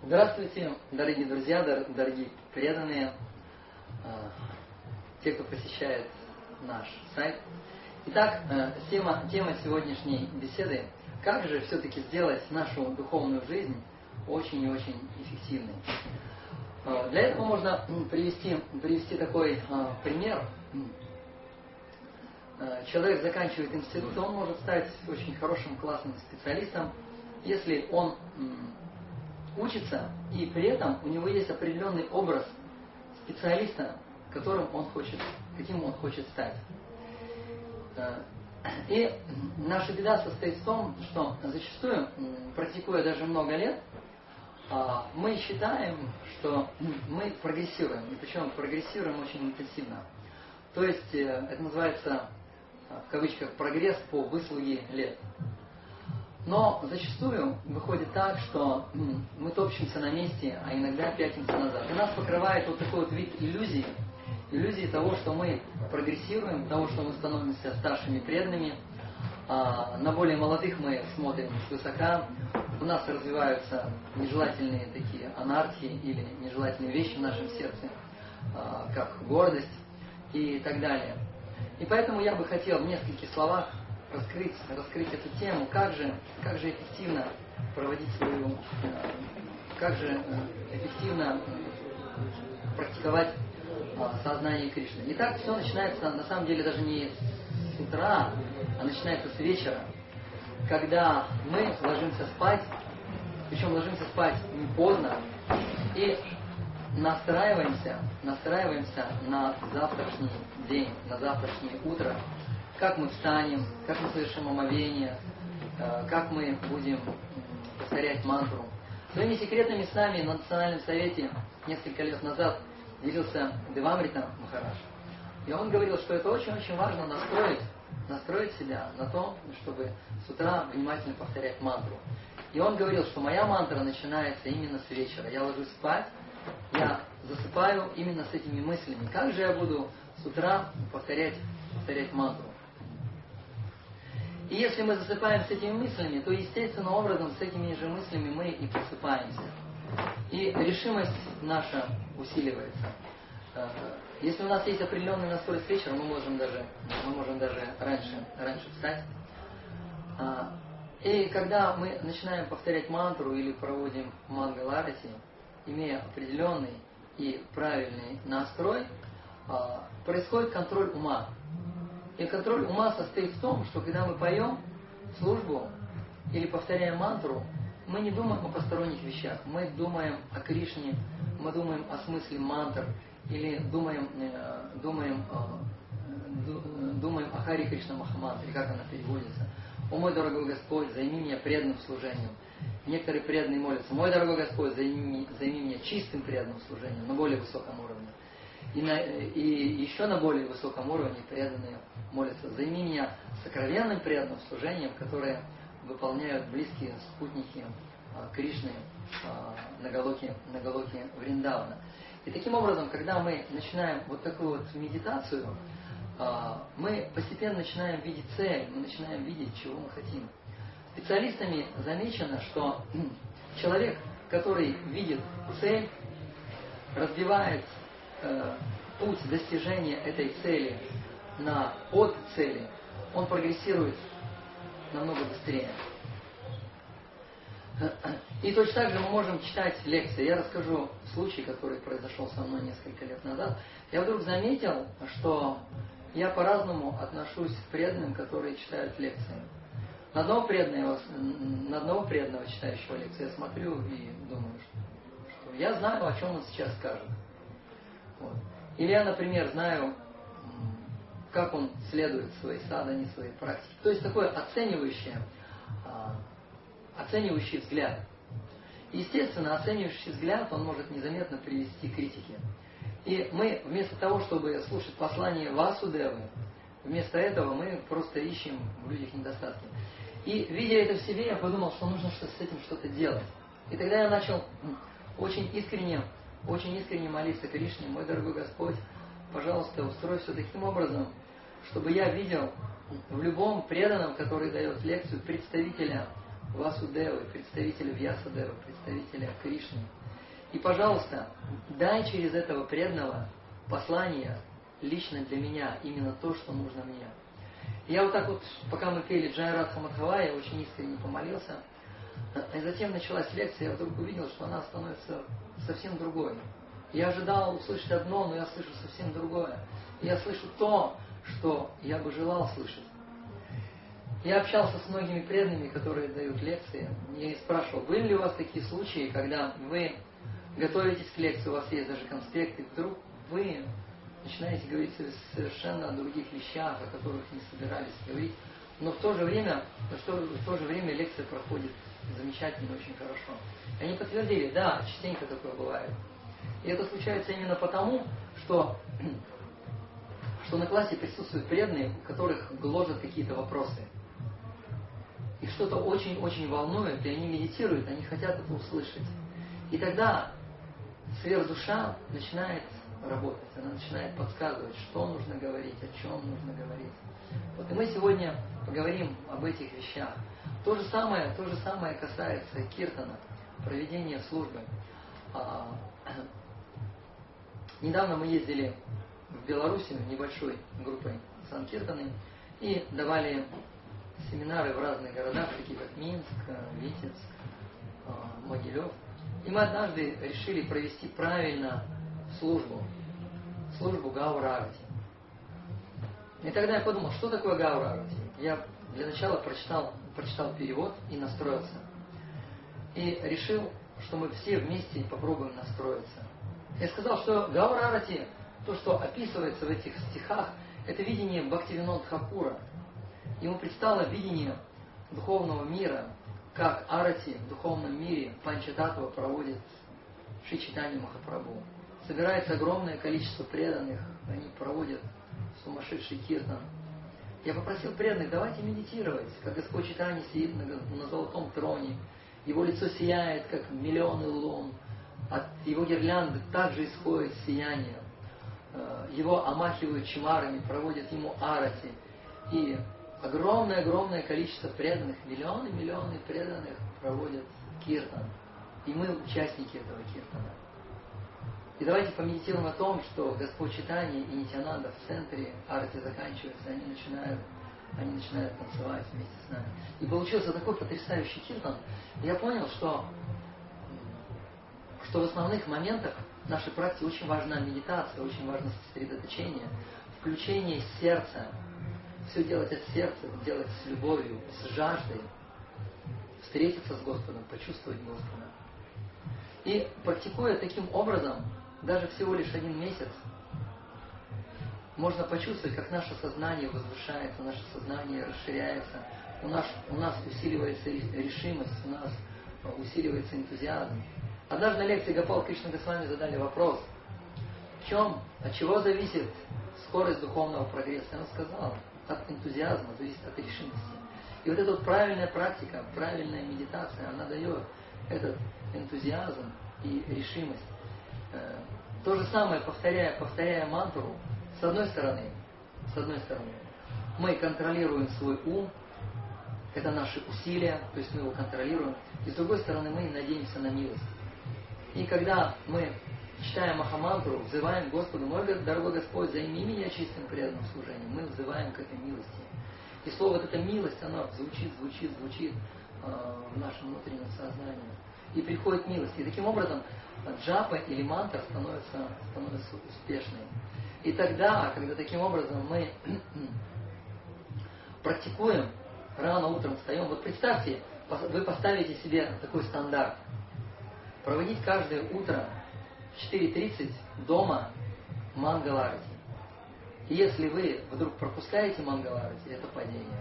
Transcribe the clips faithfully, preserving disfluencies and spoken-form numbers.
Здравствуйте, дорогие друзья, дорогие преданные, те, кто посещает наш сайт. Итак, тема, тема сегодняшней беседы – как же все-таки сделать нашу духовную жизнь очень и очень эффективной. Для этого можно привести, привести такой пример. Человек заканчивает институт, и он может стать очень хорошим, классным специалистом, если он учится, и при этом у него есть определенный образ специалиста, которым он хочет, каким он хочет стать. И наша беда состоит в том, что зачастую, практикуя даже много лет, мы считаем, что мы прогрессируем, и причем прогрессируем очень интенсивно. То есть это называется, в кавычках, прогресс по выслуге лет. Но зачастую выходит так, что мы топчемся на месте, а иногда пятимся назад. И нас покрывает вот такой вот вид иллюзии, иллюзии того, что мы прогрессируем, того, что мы становимся старшими преданными. А на более молодых мы смотрим свысока, у нас развиваются нежелательные такие анархии или нежелательные вещи в нашем сердце, как гордость и так далее. И поэтому я бы хотел в нескольких словах раскрыть, раскрыть эту тему, как же, как же эффективно проводить свою, как же эффективно практиковать сознание Кришны. Итак, все начинается на самом деле даже не с утра, а начинается с вечера, когда мы ложимся спать, причем ложимся спать не поздно, и настраиваемся, настраиваемся на завтрашний день, на завтрашнее утро, как мы встанем, как мы совершим омовение, как мы будем повторять мантру. Своими секретными снами на Национальном совете несколько лет назад делился Девамрита Махарадж. И он говорил, что это очень-очень важно настроить, настроить себя на то, чтобы с утра внимательно повторять мантру. И он говорил, что моя мантра начинается именно с вечера. Я ложусь спать, я засыпаю именно с этими мыслями. Как же я буду с утра повторять, повторять мантру? И если мы засыпаем с этими мыслями, то естественным образом с этими же мыслями мы и просыпаемся. И решимость наша усиливается. Если у нас есть определенный настрой с вечера, мы можем даже, мы можем даже раньше, раньше встать. И когда мы начинаем повторять мантру или проводим мангаларати, имея определенный и правильный настрой, происходит контроль ума. И контроль ума состоит в том, что когда мы поем службу или повторяем мантру, мы не думаем о посторонних вещах. Мы думаем о Кришне, мы думаем о смысле мантр, или думаем, думаем, думаем о Хари Кришна Махамантре, как она переводится. «О мой дорогой Господь, займи меня преданным служением». Некоторые преданные молятся: «Мой дорогой Господь, займи, займи меня чистым преданным служением», на более высоком уровне. И, на, и еще на более высоком уровне преданные молятся: «Займи меня сокровенным преданным служением», которое выполняют близкие спутники а, Кришны а, на Галоке, на Галоке Вриндавана. И таким образом, когда мы начинаем вот такую вот медитацию, а, мы постепенно начинаем видеть цель, мы начинаем видеть, чего мы хотим. Специалистами замечено, что человек, который видит цель, разбивает э, путь достижения этой цели на от цели, он прогрессирует намного быстрее. И точно так же мы можем читать лекции. Я расскажу случай, который произошел со мной несколько лет назад. Я вдруг заметил, что я по-разному отношусь к преданным, которые читают лекции. На одного преданного, на одного преданного читающего лекции я смотрю и думаю, что, что я знаю, о чем он сейчас скажет. Вот. Или я, например, знаю, как он следует своей садхане, своей практике. То есть такое оценивающее, оценивающий взгляд. И, естественно, оценивающий взгляд, он может незаметно привести к критике. И мы, вместо того, чтобы слушать послание Васудевы, вместо этого мы просто ищем в людях недостатки. И, видя это в себе, я подумал, что нужно что с этим что-то делать. И тогда я начал очень искренне, очень искренне молиться Кришне: «Мой дорогой Господь, пожалуйста, устрой все таким образом, чтобы я видел в любом преданном, который дает лекцию, представителя Васудевы, представителя Вьясадевы, представителя Кришны. И, пожалуйста, дай через этого преданного послание лично для меня, именно то, что нужно мне. Я вот так вот, пока мы пели Джай Радха Мадхава, я очень искренне помолился. И затем началась лекция, я вдруг увидел, что она становится совсем другой. Я ожидал услышать одно, но я слышу совсем другое. Я слышу то, что я бы желал слышать. Я общался с многими преданными, которые дают лекции. Я их спрашивал, были ли у вас такие случаи, когда вы готовитесь к лекции, у вас есть даже конспекты, вдруг вы начинаете говорить совершенно о других вещах, о которых не собирались говорить, но в то же время, но в то же время лекция проходит замечательно, очень хорошо. И они подтвердили, да, частенько такое бывает. И это случается именно потому, что, что на классе присутствуют преданные, у которых гложат какие-то вопросы. Их что-то очень-очень волнует, и они медитируют, они хотят это услышать. И тогда сверхдуша начинает работать, она начинает подсказывать, что нужно говорить, о чем нужно говорить. Вот и мы сегодня поговорим об этих вещах. То же самое, то же самое касается киртана, проведения службы. А, недавно мы ездили в Белоруссию небольшой группой санкиртаны и давали семинары в разных городах, такие как Минск, Витебск, Могилев. И мы однажды решили провести правильно службу, службу Гаура-арати. И тогда я подумал, что такое Гаура-арати. Я для начала прочитал, прочитал перевод и настроился. И решил, что мы все вместе попробуем настроиться. Я сказал, что Гаура-арати, то, что описывается в этих стихах, это видение Бхактивинода Тхакура. Ему предстало видение духовного мира, как арати в духовном мире Панчататтва проводит Шри Чайтанья Махапрабху. Собирается огромное количество преданных, они проводят сумасшедший киртан. Я попросил преданных, давайте медитировать, как Господь Чайтанья сидит на, на золотом троне, его лицо сияет, как миллионы лун, от его гирлянды также исходит сияние. Его омахивают чимарами, проводят ему арати. И огромное-огромное количество преданных, миллионы-миллионы преданных проводят киртан. И мы участники этого киртана. И давайте помедитируем о том, что Господь Чайтанья и Нитьянанда в центре, арати заканчивается, они начинают, они начинают танцевать вместе с нами. И получился такой потрясающий киртан. Я понял, что, что в основных моментах нашей практики очень важна медитация, очень важно сосредоточение, включение сердца. Все делать от сердца, делать с любовью, с жаждой, встретиться с Господом, почувствовать Господа. И практикуя таким образом, даже всего лишь один месяц, можно почувствовать, как наше сознание возвышается, наше сознание расширяется, у нас, у нас усиливается решимость, у нас усиливается энтузиазм. Однажды на лекции Гопал Кришна Госвами задали вопрос, в чем, от чего зависит скорость духовного прогресса. И он сказал, от энтузиазма, зависит от решимости. И вот эта вот правильная практика, правильная медитация, она дает этот энтузиазм и решимость. То же самое, повторяя, повторяя мантру, с одной стороны, с одной стороны, мы контролируем свой ум, это наши усилия, то есть мы его контролируем, и с другой стороны мы надеемся на милость. И когда мы читаем Махамантру, взываем Господу, мой дорогой Господь, займи меня чистым преданным служением, мы взываем к этой милости. И слово вот эта милость, оно звучит, звучит, звучит э, в нашем внутреннем сознании. И приходит милость. И таким образом джапа или мантра становится, становится успешной. И тогда, когда таким образом мы практикуем, рано утром встаем, вот представьте, вы поставите себе такой стандарт. Проводить каждое утро в четыре тридцать дома Мангаларати. И если вы вдруг пропускаете Мангаларати, это падение.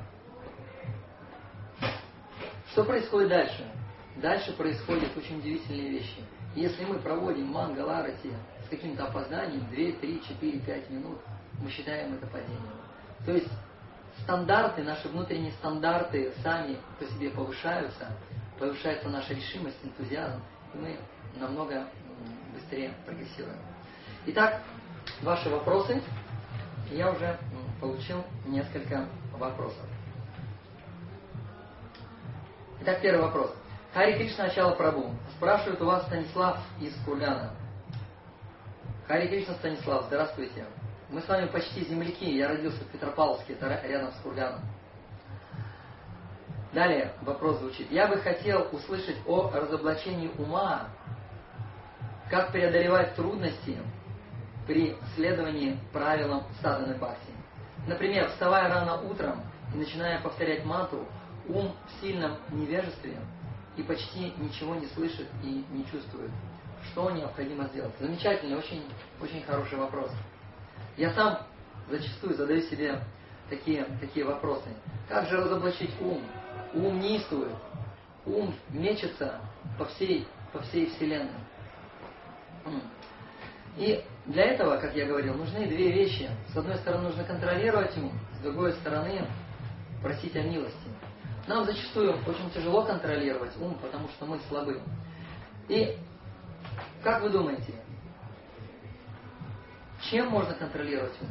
Что происходит дальше? Дальше происходят очень удивительные вещи. Если мы проводим Мангаларати с каким-то опозданием, два, три, четыре, пять минут, мы считаем это падением. То есть стандарты, наши внутренние стандарты сами по себе повышаются, повышается наша решимость, энтузиазм, и мы намного быстрее прогрессируем. Итак, ваши вопросы. Я уже получил несколько вопросов. Итак, первый вопрос. Хари Кришна Ачала Прабху. Спрашивает у вас Станислав из Кургана. Хари Кришна, Станислав, здравствуйте. Мы с вами почти земляки. Я родился в Петропавловске, это рядом с Курганом. Далее вопрос звучит. Я бы хотел услышать о разоблачении ума, как преодолевать трудности при следовании правилам садханы бхакти. Например, вставая рано утром и начиная повторять мантру, ум в сильном невежестве и почти ничего не слышит и не чувствует. Что необходимо сделать? Замечательный, очень, очень хороший вопрос. Я сам зачастую задаю себе такие, такие вопросы. Как же разоблачить ум? Ум неистует. Ум мечется по всей, по всей Вселенной. И для этого, как я говорил, нужны две вещи. С одной стороны, нужно контролировать ум, с другой стороны, просить о милости. Нам зачастую очень тяжело контролировать ум, потому что мы слабы. И как вы думаете, чем можно контролировать ум?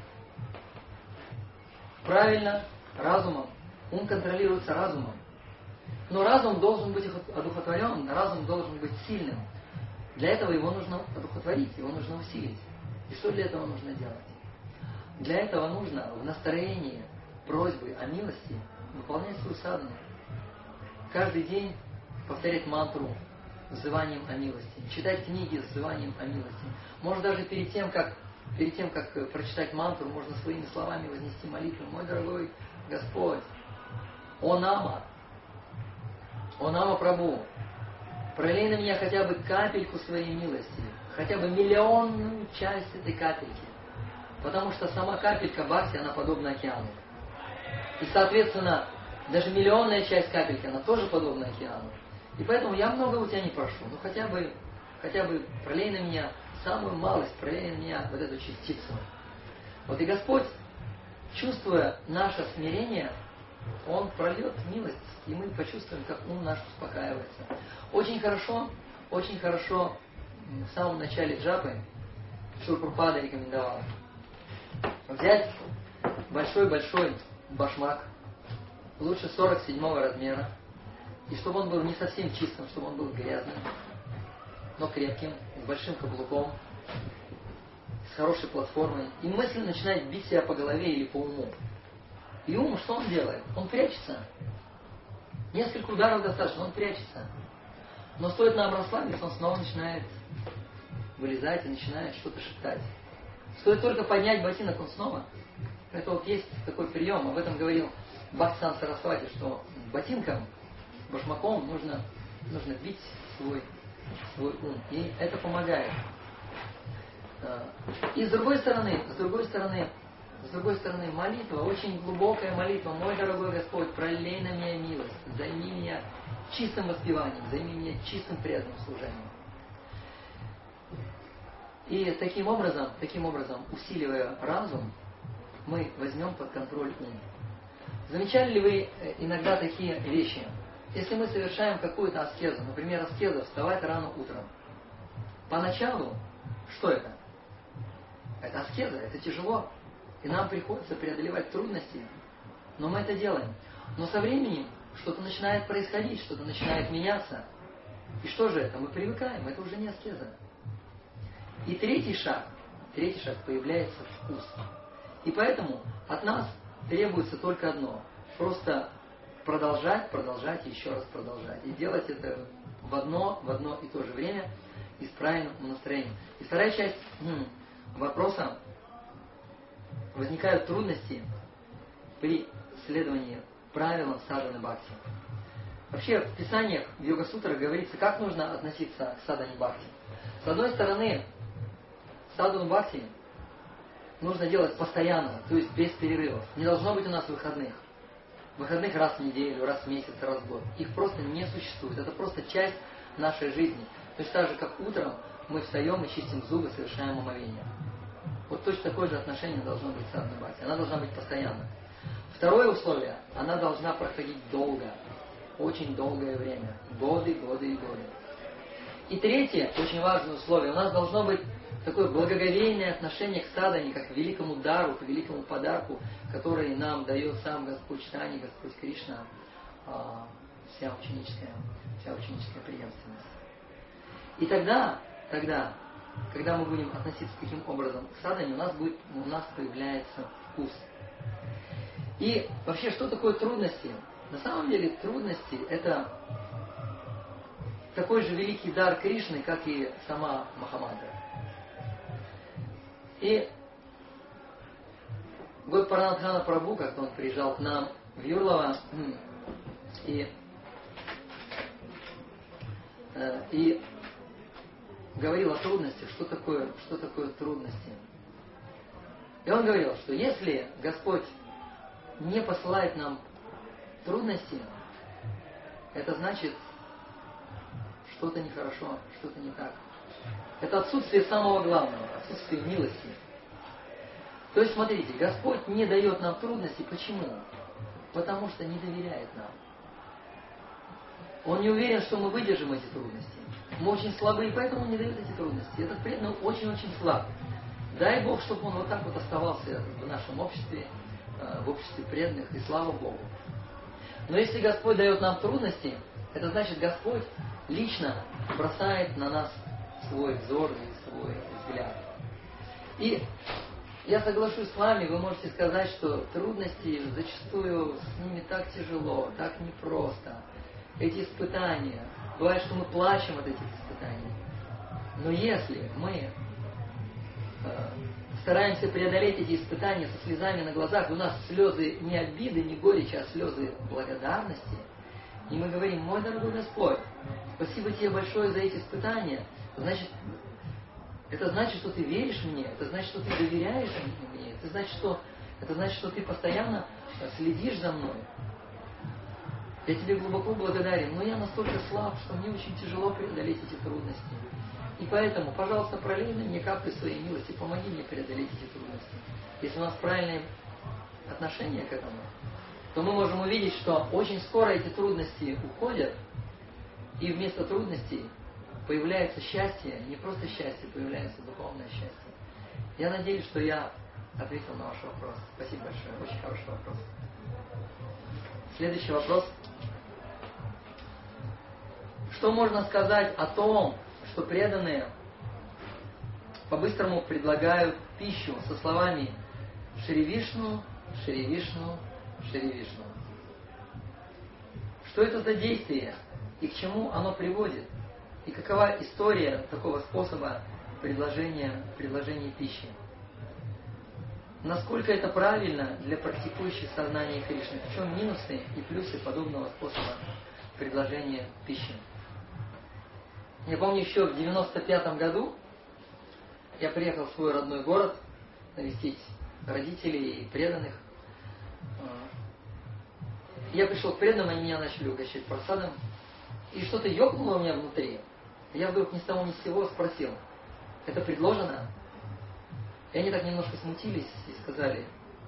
Правильно, разумом. Ум контролируется разумом. Но разум должен быть одухотворен, разум должен быть сильным. Для этого его нужно одухотворить, его нужно усилить. И что для этого нужно делать? Для этого нужно в настроении просьбы о милости выполнять свою садхану. Каждый день повторять мантру с взыванием о милости. Читать книги с взыванием о милости. Может, даже перед тем, как, перед тем, как прочитать мантру, можно своими словами вознести молитву. Мой дорогой Господь, О Нама, О Нама Прабху, пролей на меня хотя бы капельку своей милости, хотя бы миллионную часть этой капельки. Потому что сама капелька бхакти, она подобна океану. И, соответственно, даже миллионная часть капельки, она тоже подобна океану. И поэтому я много у тебя не прошу. Ну хотя бы, хотя бы пролей на меня самую малость, пролей на меня вот эту частицу. Вот и Господь, чувствуя наше смирение, Он прольет милость, и мы почувствуем, как ум наш успокаивается. Очень хорошо, очень хорошо в самом начале джапы Шрила Прабхупада рекомендовал взять большой-большой башмак, лучше сорок седьмого размера, и чтобы он был не совсем чистым, чтобы он был грязным, но крепким, с большим каблуком, с хорошей платформой, и мысленно начинает бить себя по голове или по уму. И ум, что он делает? Он прячется. Несколько ударов достаточно, он прячется. Но стоит нам расслабиться, он снова начинает вылезать и начинает что-то шептать. Стоит только поднять ботинок, он снова. Это вот есть такой прием, об этом говорил Бхактисиданта Сарасвати, что ботинком, башмаком нужно, нужно бить свой, свой ум. И это помогает. И с другой стороны, с другой стороны, с другой стороны, молитва, очень глубокая молитва. Мой дорогой Господь, пролей на меня милость, займи меня чистым воспеванием, займи меня чистым преданным служением. И таким образом, таким образом, усиливая разум, мы возьмем под контроль ум. Замечали ли вы иногда такие вещи? Если мы совершаем какую-то аскезу, например, аскеза вставать рано утром, поначалу, что это? Это аскеза, это тяжело. И нам приходится преодолевать трудности. Но мы это делаем. Но со временем что-то начинает происходить, что-то начинает меняться. И что же это? Мы привыкаем, это уже не аскеза. И третий шаг, третий шаг, появляется вкус. И поэтому от нас требуется только одно. Просто продолжать, продолжать и еще раз продолжать. И делать это в одно, в одно и то же время и с правильным настроением. И вторая часть м, вопроса. Возникают трудности при следовании правилам садханы бхакти. Вообще в Писаниях, в Йога-сутрах говорится, как нужно относиться к садхане бхакти. С одной стороны, садхану бхакти нужно делать постоянно, то есть без перерывов. Не должно быть у нас выходных. Выходных раз в неделю, раз в месяц, раз в год. Их просто не существует. Это просто часть нашей жизни. То есть так же, как утром мы встаем и чистим зубы, совершаем омовение. Вот точно такое же отношение должно быть к садхане бхакти. Она должна быть постоянно. Второе условие, она должна проходить долго. Очень долгое время. Годы, годы и годы. И третье, очень важное условие, у нас должно быть такое благоговейное отношение к садхане, как к великому дару, к великому подарку, который нам дает сам Господь Чайтанья, Господь Кришна, вся ученическая, вся ученическая преемственность. И тогда, тогда, когда мы будем относиться таким образом к садхане, у нас будет, у нас появляется вкус. И вообще, что такое трудности? На самом деле трудности – это такой же великий дар Кришны, как и сама Махамантра. И вот Паранадхана Прабху, как-то он приезжал к нам в Юрлово, и, и говорил о трудностях, что такое, что такое трудности. И он говорил, что если Господь не посылает нам трудности, это значит, что-то нехорошо, что-то не так. Это отсутствие самого главного, отсутствие милости. То есть, смотрите, Господь не дает нам трудностей. Почему? Потому что не доверяет нам. Он не уверен, что мы выдержим эти трудности. Мы очень слабы, и поэтому Он не дает эти трудности. Этот преданный очень-очень слаб. Дай Бог, чтобы он вот так вот оставался в нашем обществе, в обществе преданных, и слава Богу. Но если Господь дает нам трудности, это значит, Господь лично бросает на нас свой взор и свой взгляд. И я соглашусь с вами, вы можете сказать, что трудности зачастую с ними так тяжело, так непросто. Эти испытания, бывает, что мы плачем от этих испытаний. Но если мы э, стараемся преодолеть эти испытания со слезами на глазах, у нас слезы не обиды, не горечи, а слезы благодарности, и мы говорим: мой дорогой Господь, спасибо Тебе большое за эти испытания, значит, это значит, что Ты веришь мне, это значит, что Ты доверяешь мне, это значит, что, это значит, что Ты постоянно следишь за мной. Я Тебе глубоко благодарен, но я настолько слаб, что мне очень тяжело преодолеть эти трудности. И поэтому, пожалуйста, пролей на мне капли своей милости, помоги мне преодолеть эти трудности. Если у нас правильное отношение к этому, то мы можем увидеть, что очень скоро эти трудности уходят, и вместо трудностей появляется счастье, не просто счастье, появляется духовное счастье. Я надеюсь, что я ответил на ваш вопрос. Спасибо большое, очень хороший вопрос. Следующий вопрос. Что можно сказать о том, что преданные по-быстрому предлагают пищу со словами «Шри Вишну, Шри Вишну, Шри Вишну»? Что это за действие и к чему оно приводит? И какова история такого способа предложения, предложения пищи? Насколько это правильно для практикующих сознание Кришны? В чем минусы и плюсы подобного способа предложения пищи? Я помню, еще в девяносто пятом году я приехал в свой родной город навестить родителей и преданных. Я пришел к преданным, они меня начали угощать просадом. И что-то ёкнуло у меня внутри. Я вдруг ни с того ни с сего спросил: это предложено? И они так немножко смутились и сказали: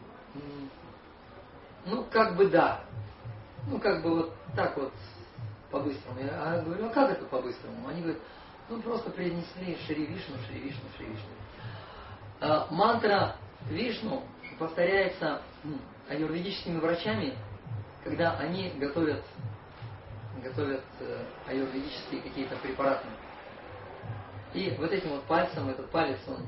ну, как бы да. Ну, как бы вот так вот по-быстрому. Я говорю: а как это по-быстрому? Они говорят: ну, просто произнесли Шри Вишну, Шри Вишну, Шри Вишну. А, мантра Вишну повторяется аюрведическими врачами, когда они готовят, готовят аюрведические какие-то препараты. И вот этим вот пальцем, этот палец, он,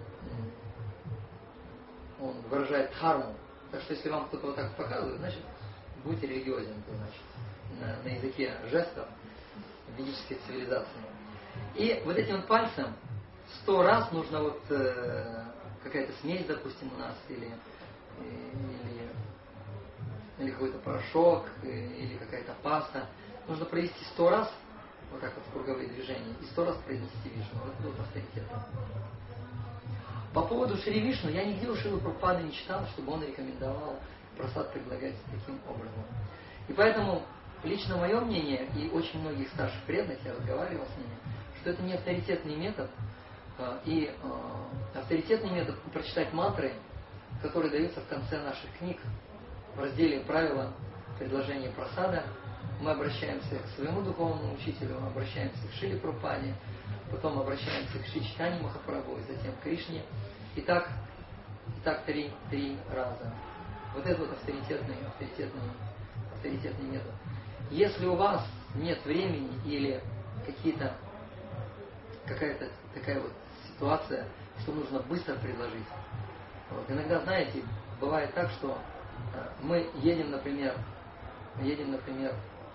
он выражает дхарму. Так что если вам кто-то вот так показывает, значит, будьте религиозен, то значит, на, на языке жестов ведической цивилизации. И вот этим вот пальцем сто раз нужно вот э, какая-то смесь, допустим, у нас, или, или, или какой-то порошок, или какая-то паста. Нужно провести сто раз, вот так вот в круговые движения, и сто раз произнести Вишну. Вот это вот авторитетно. По поводу Шри Вишну, я нигде у Шрилы Прабхупады не читал, чтобы он рекомендовал просад предлагать таким образом. И поэтому лично мое мнение, и очень многих старших преданных, я разговаривал с ними, что это не авторитетный метод, и авторитетный метод прочитать мантры, которые даются в конце наших книг. В разделе «Правила предложения просада» мы обращаемся к своему духовному учителю, обращаемся к Шриле Прабхупаде, потом обращаемся к Шри Чайтанье Махапрабху, и затем к Кришне. И так, и так три, три раза. Вот это вот авторитетный, авторитетный, авторитетный метод. Если у вас нет времени или какие-то какая-то такая вот ситуация, что нужно быстро предложить. Вот. Иногда, знаете, бывает так, что мы едем, например, едем, например,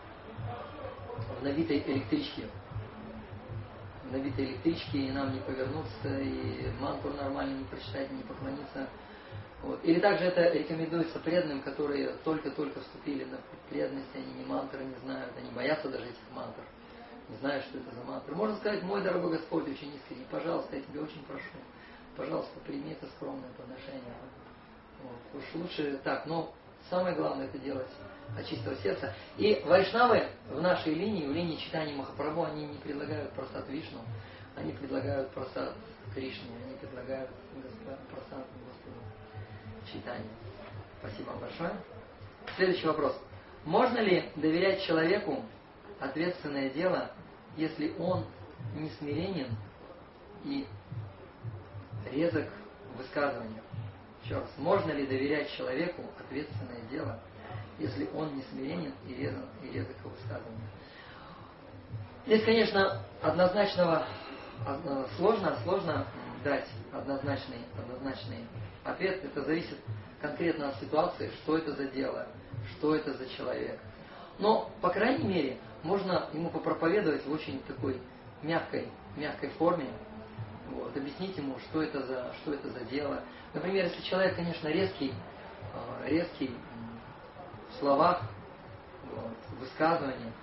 в набитой электричке, в набитой электричке, и нам не повернуться, и мантру нормально не прочитать, не поклониться. Вот. Или также это рекомендуется преданным, которые только-только вступили на преданность, они ни мантры не знают, они боятся даже этих мантр, не знают, что это за мантры. Можно сказать: мой дорогой Господь, очень искренне, пожалуйста, я тебя очень прошу, пожалуйста, прими это скромное подношение. Вот. Уж лучше так, но самое главное это делать от чистого сердца. И вайшнавы в нашей линии, в линии читания Махапрабху, они не предлагают прасад Вишну, они предлагают прасад Кришне, они предлагают прасад Господу Чайтанье. Спасибо вам большое. Следующий вопрос. Можно ли доверять человеку ответственное дело, если он не смиренен и резок в высказываниях? Еще раз. Можно ли доверять человеку ответственное дело, если он не смиренен и резок, и резок в высказываниях? Здесь, конечно, однозначного сложно, сложно дать однозначный, однозначный ответ. Это зависит конкретно от ситуации, что это за дело, что это за человек. Но, по крайней мере, можно ему попроповедовать в очень такой мягкой, мягкой форме. Вот, объяснить ему, что это за, что это за дело. Например, если человек, конечно, резкий, резкий в словах, вот, в высказываниях.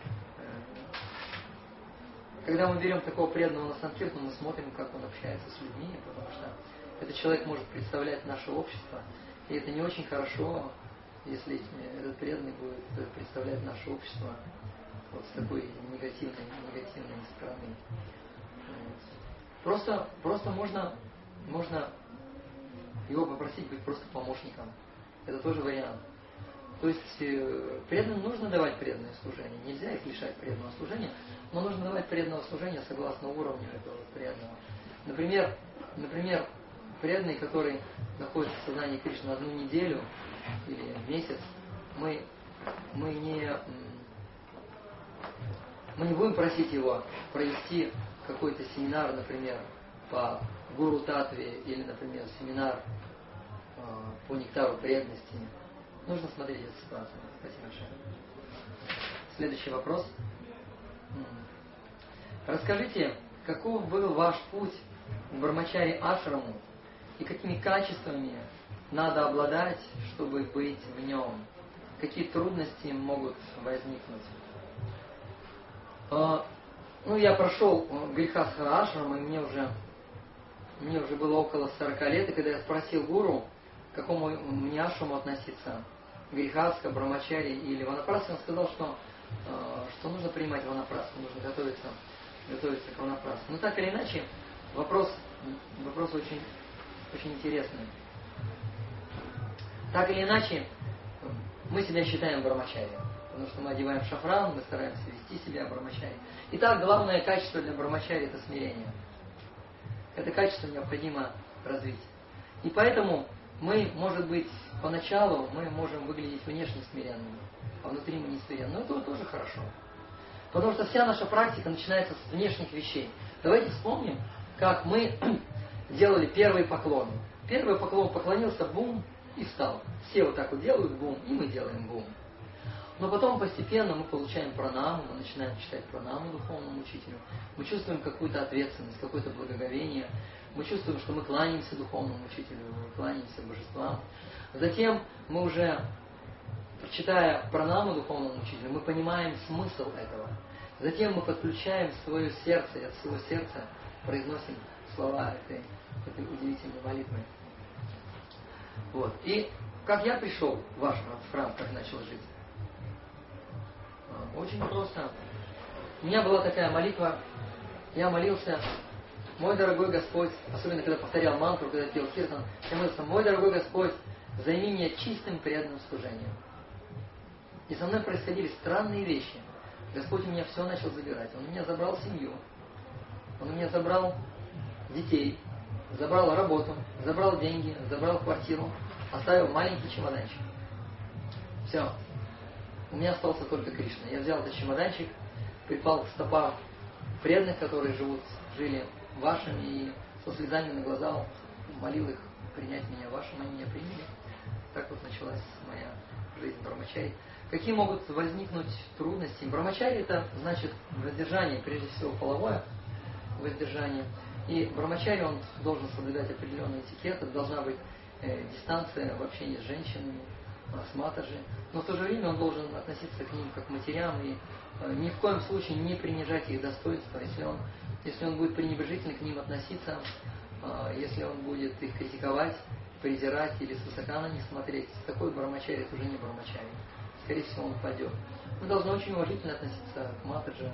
Когда мы берем такого преданного на санкиртану, мы смотрим, как он общается с людьми, потому что этот человек может представлять наше общество. И это не очень хорошо, если этот преданный будет представлять наше общество вот с такой негативной, негативной стороны. Просто, просто можно, можно его попросить быть просто помощником. Это тоже вариант. То есть преданным нужно давать преданное служение. Нельзя их лишать преданного служения, но нужно давать преданного служения согласно уровню этого преданного. Например, например, преданный, который находится в сознании Кришны одну неделю или месяц, мы, мы, не, мы не будем просить его провести какой-то семинар, например, по гуру татве или, например, семинар э, по нектару преданности. Нужно смотреть эту ситуацию. Спасибо большое. Следующий вопрос. Расскажите, каков был ваш путь в Брамачари ашраму и какими качествами надо обладать, чтобы быть в нем? Какие трудности могут возникнуть? Ну, я прошел Грихастха ашрама, и мне уже, мне уже было около сорока лет, и когда я спросил гуру, к какому мне ашраму относиться, Грихастха, Брамачари или Ванапрасха, он сказал, что, что нужно принимать Ванапрасху, нужно готовиться, готовиться к Ванапрасху. Но так или иначе, вопрос, вопрос очень, очень интересный. Так или иначе, мы себя считаем Брамачари, потому что мы одеваем шафран, мы стараемся вести себя Брамачари. Итак, главное качество для Брамачари – это смирение. Это качество необходимо развить. И поэтому мы, может быть, поначалу мы можем выглядеть внешне смиренными, а внутри мы не смиренны. Но это тоже хорошо. Потому что вся наша практика начинается с внешних вещей. Давайте вспомним, как мы делали первый поклон. Первый поклон поклонился, бум, и встал. Все вот так вот делают, бум, и мы делаем бум. Но потом постепенно мы получаем пранаму, мы начинаем читать пранаму духовному учителю. Мы чувствуем какую-то ответственность, какое-то благоговение. Мы чувствуем, что мы кланяемся духовному учителю, мы кланяемся божествам. Затем мы уже, читая пранаму духовному учителю, мы понимаем смысл этого. Затем мы подключаем свое сердце, и от своего сердца произносим слова этой, этой удивительной молитвы. Вот. И как я пришел в ваш храм, как начал жить? Очень просто. У меня была такая молитва, я молился: мой дорогой Господь, особенно когда повторял мантру, когда пел киртан, я молился: мой дорогой Господь, займи меня чистым преданным служением. И со мной происходили странные вещи. Господь у меня все начал забирать. Он у меня забрал семью, Он у меня забрал детей, забрал работу, забрал деньги, забрал квартиру, оставил маленький чемоданчик. Все. у меня остался только Кришна. Я взял этот чемоданчик, припал к стопам преданных, которые живут, жили вашими, и со слезами на глазах молил их принять меня вашим, они меня приняли. Так вот началась моя жизнь брамачари. Какие могут возникнуть трудности? Брамачари — это значит воздержание, прежде всего половое воздержание. И брамачари, он должен соблюдать определенный этикет, это должна быть э, дистанция в общении с женщинами, с матаджи. Но в то же время он должен относиться к ним как к матерям и э, ни в коем случае не принижать их достоинства. Если он, если он будет пренебрежительно к ним относиться, э, если он будет их критиковать, презирать или свысока на них смотреть, такой брамачари — это уже не брамачари. Скорее всего, он упадет. Мы должны очень уважительно относиться к матаджи,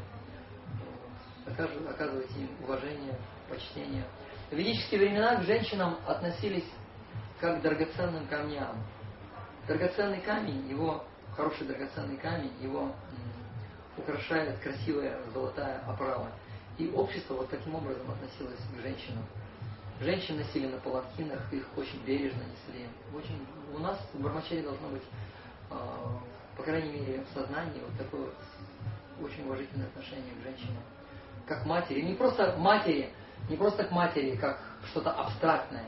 оказывать им уважение, почтение. В ведические времена к женщинам относились как к драгоценным камням. Драгоценный камень, его, хороший драгоценный камень, его м, украшает красивая золотая оправа. И общество вот таким образом относилось к женщинам. Женщин носили на паланкинах, их очень бережно несли. Очень, у нас в брамачари должно быть, э, по крайней мере, в сознании вот такое вот очень уважительное отношение к женщинам. Как матери. Не просто матери, не просто к матери, как что-то абстрактное,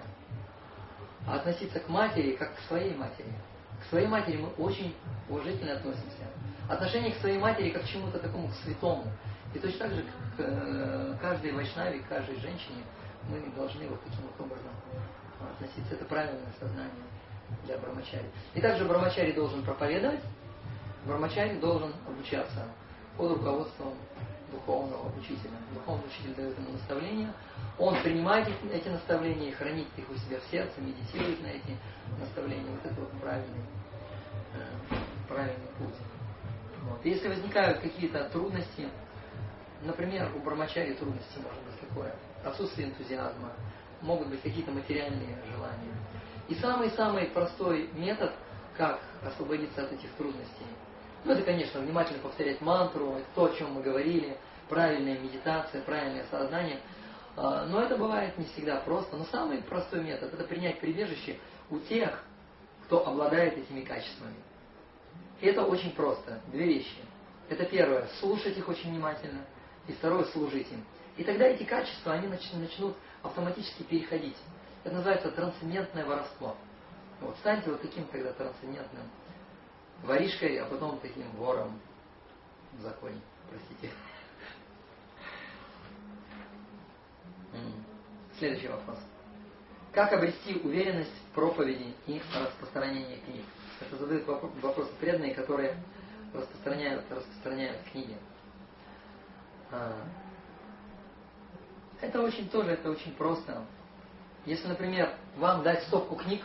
а относиться к матери, как к своей матери. К своей матери мы очень уважительно относимся. Отношение к своей матери как к чему-то такому, к святому. И точно так же к э, каждой вайшнаве, к каждой женщине мы должны вот таким вот образом относиться. Это правильное сознание для брамачари. И также брамачари должен проповедовать, брамачари должен обучаться под руководством духовного учителя. Духовный учитель дает ему наставления, он принимает эти наставления и хранит их у себя в сердце, медитирует на эти наставления. Вот это вот правильный, э, правильный путь. Вот. Если возникают какие-то трудности, например, у брамачари трудности может быть какое? Отсутствие энтузиазма, могут быть какие-то материальные желания. И самый-самый простой метод, как освободиться от этих трудностей, ну это, конечно, внимательно повторять мантру, это то, о чем мы говорили, правильная медитация, правильное сознание. Но это бывает не всегда просто. Но самый простой метод – это принять прибежище у тех, кто обладает этими качествами. И это очень просто. Две вещи. Это первое – слушать их очень внимательно. И второе – служить им. И тогда эти качества, они начнут автоматически переходить. Это называется трансцендентное воровство. Вот, станьте вот таким тогда трансцендентным воришкой, а потом таким вором в законе. Простите. Следующий вопрос. Как обрести уверенность в проповеди и распространении книг? Это задают вопросы преданные, которые распространяют, распространяют книги. Это очень тоже, это очень просто. Если, например, вам дать стопку книг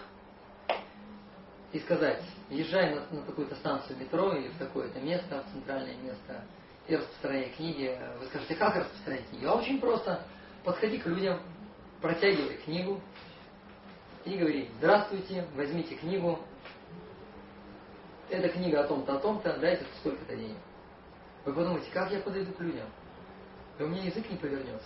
и сказать, езжай на, на такую-то станцию метро или в такое-то место, в центральное место, и распространяй книги, вы скажете, как распространять книги? А очень просто. Подходи к людям, протягивай книгу и говори, здравствуйте, возьмите книгу, эта книга о том-то, о том-то, дайте столько-то денег. Вы подумайте, как я подойду к людям? И у меня язык не повернется.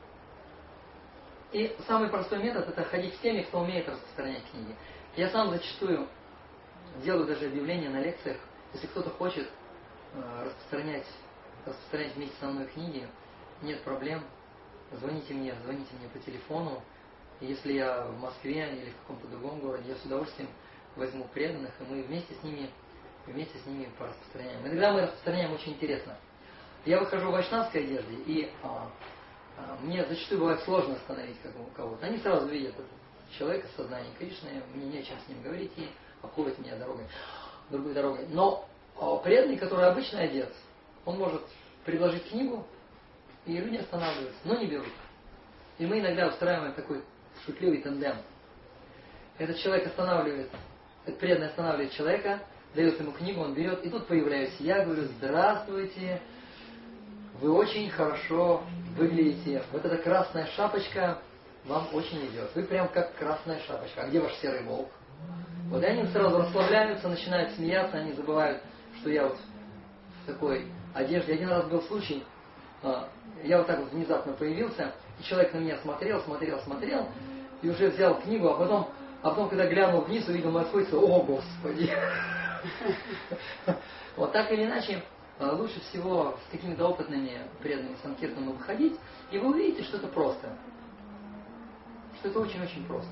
И самый простой метод – это ходить с теми, кто умеет распространять книги. Я сам зачастую делаю даже объявления на лекциях, если кто-то хочет э, распространять, распространять вместе со мной книги, нет проблем, звоните мне, звоните мне по телефону. И если я в Москве или в каком-то другом городе, я с удовольствием возьму преданных, и мы вместе с ними, вместе с ними пораспространяем. Иногда мы распространяем очень интересно. Я выхожу в вайшнавской одежде, и а, а, мне зачастую бывает сложно остановить кого-то. Они сразу видят этот человека с сознанием Кришны, мне не о чем с ним говорить, и обходят меня дорогой, другой дорогой. Но а, преданный, который обычно одет, он может предложить книгу, и люди останавливаются, но не берут. И мы иногда устраиваем такой шутливый тандем. Этот человек останавливает, этот преданный останавливает человека, дает ему книгу, он берет, и тут появляюсь я, говорю, здравствуйте, вы очень хорошо выглядите, вот эта красная шапочка вам очень идет, вы прям как красная шапочка, а где ваш серый волк? Вот и они сразу расслабляются, начинают смеяться, они забывают, что я вот в такой одежде. Один раз был случай, я вот так вот внезапно появился, и человек на меня смотрел, смотрел, смотрел, и уже взял книгу, а потом, а потом когда глянул вниз, увидел мою отходицу, о, Господи! Вот так или иначе, лучше всего с какими-то опытными преданными санкиртанами выходить, и вы увидите, что это просто. Что это очень-очень просто.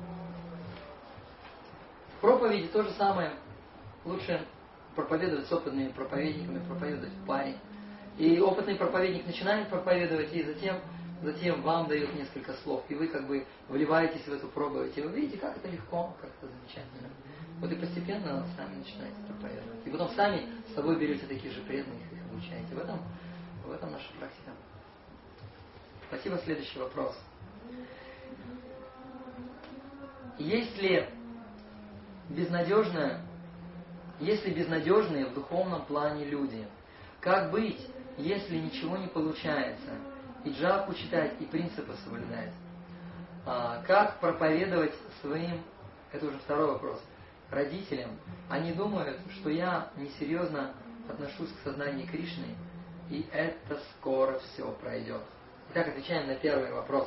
В проповеди то же самое. Лучше проповедовать с опытными проповедниками, проповедовать в паре. И опытный проповедник начинает проповедовать, и затем, затем вам дает несколько слов, и вы как бы вливаетесь в эту проповедь, и вы видите, как это легко, как это замечательно. Вот и постепенно сами начинаете проповедовать. И потом сами с собой берете таких же преданных, их обучаете. В этом, в этом наша практика. Спасибо. Следующий вопрос. Если безнадежная Если безнадежные в духовном плане люди, как быть, если ничего не получается, и джапу читать, и принципы соблюдать? А, как проповедовать своим, это уже второй вопрос, родителям? Они думают, что я несерьезно отношусь к сознанию Кришны, и это скоро все пройдет. Итак, отвечаем на первый вопрос.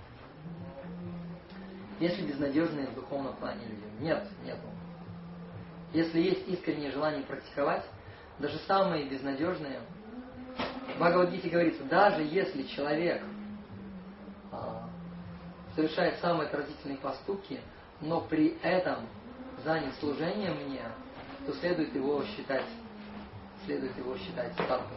Если безнадежные в духовном плане люди? Нет, нету. Если есть искреннее желание практиковать, даже самые безнадежные, в Бхагавад-гите говорится, даже если человек а, совершает самые отвратительные поступки, но при этом занят служением мне, то следует его считать, следует его считать садху.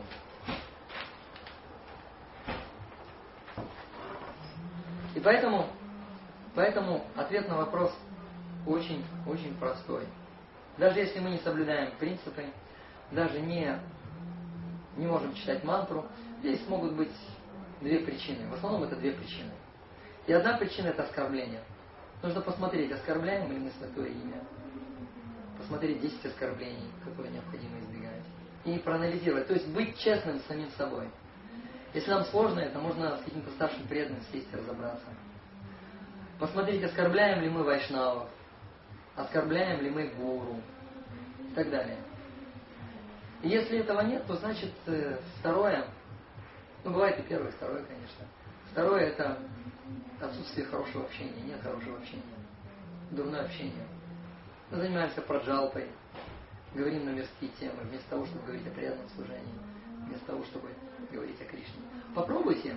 И поэтому, поэтому ответ на вопрос очень, очень простой. Даже если мы не соблюдаем принципы, даже не, не можем читать мантру, здесь могут быть две причины. В основном это две причины. И одна причина – это оскорбление. Нужно посмотреть, оскорбляем ли мы святое имя. Посмотреть десять оскорблений, которые необходимо избегать. И проанализировать. То есть быть честным с самим собой. Если нам сложно, это можно с каким-то старшим преданным сесть и разобраться. Посмотреть, оскорбляем ли мы вайшнавов, оскорбляем ли мы гуру и так далее. И если этого нет, то значит второе, ну бывает и первое, и второе, конечно. Второе – это отсутствие хорошего общения, нет хорошего общения, дурное общение. Мы занимаемся праджалпой, говорим на мирские темы, вместо того, чтобы говорить о преданном служении, вместо того, чтобы говорить о Кришне. Попробуйте,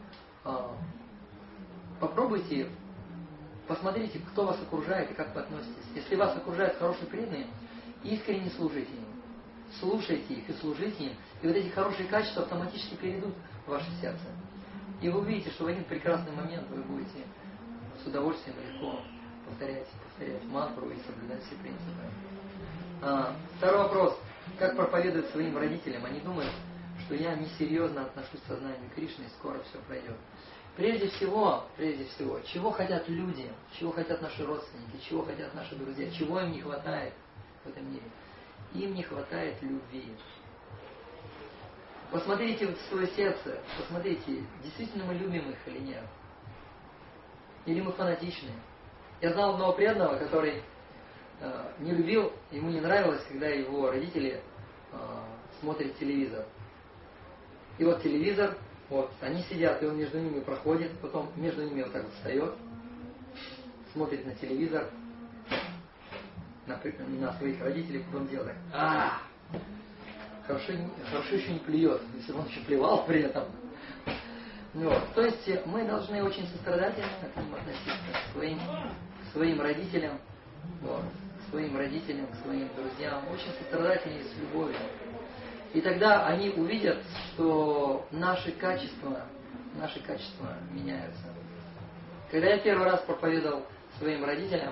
попробуйте, посмотрите, кто вас окружает и как вы относитесь. Если вас окружают хорошие преданные, искренне служите им. Слушайте их и служите им. И вот эти хорошие качества автоматически перейдут в ваше сердце. И вы увидите, что в один прекрасный момент вы будете с удовольствием легко повторять, повторять мантру и соблюдать все принципы. А, второй вопрос. Как проповедовать своим родителям? Они думают, что я несерьезно отношусь к сознанию Кришны, и скоро все пройдет. Прежде всего, прежде всего, чего хотят люди, чего хотят наши родственники, чего хотят наши друзья, чего им не хватает в этом мире? Им не хватает любви. Посмотрите в свое сердце, посмотрите, действительно мы любим их или нет. Или мы фанатичны. Я знал одного преданного, который э, не любил, ему не нравилось, когда его родители э, смотрят телевизор. И вот телевизор, вот, они сидят, и он между ними проходит, потом между ними вот так вот встает, смотрит на телевизор, на, на своих родителей, потом делает так, а хорошо, хорошо еще не плюет, если бы он еще плевал при этом. Вот. То есть мы должны очень сострадательно к ним относиться, к своим, к своим родителям, вот, к своим родителям, к своим друзьям, очень сострадательно и с любовью. И тогда они увидят, что наши качества, наши качества меняются. Когда я первый раз проповедовал своим родителям,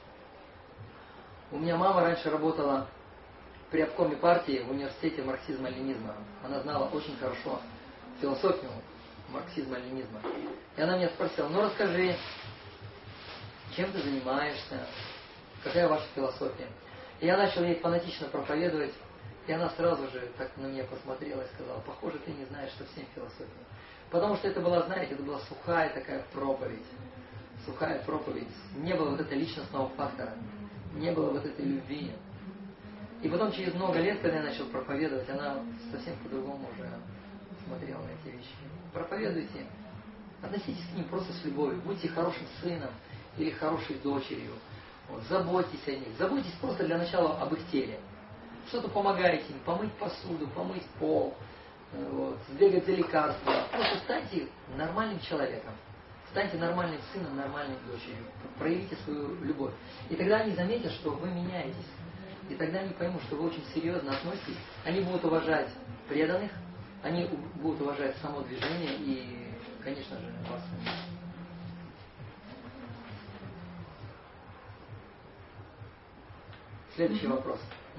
у меня мама раньше работала при обкоме партии в университете марксизма-ленинизма. Она знала очень хорошо философию марксизма-ленинизма. И она меня спросила, ну расскажи, чем ты занимаешься, какая ваша философия? И я начал ей фанатично проповедовать, и она сразу же так на меня посмотрела и сказала, похоже, ты не знаешь совсем философию. Потому что это была, знаете, это была сухая такая проповедь. Сухая проповедь. Не было вот этого личностного фактора. Не было вот этой любви. И потом через много лет, когда я начал проповедовать, она совсем по-другому уже смотрела на эти вещи. Проповедуйте, относитесь к ним просто с любовью. Будьте хорошим сыном или хорошей дочерью. Вот, заботьтесь о них. Заботьтесь просто для начала об их теле. что-то помогаете им, помыть посуду, помыть пол, вот, сбегать за лекарства. Просто станьте нормальным человеком. Станьте нормальным сыном, нормальной дочерью. Проявите свою любовь. И тогда они заметят, что вы меняетесь. И тогда они поймут, что вы очень серьезно относитесь. Они будут уважать преданных, они будут уважать само движение и, конечно же, вас. Следующий вопрос.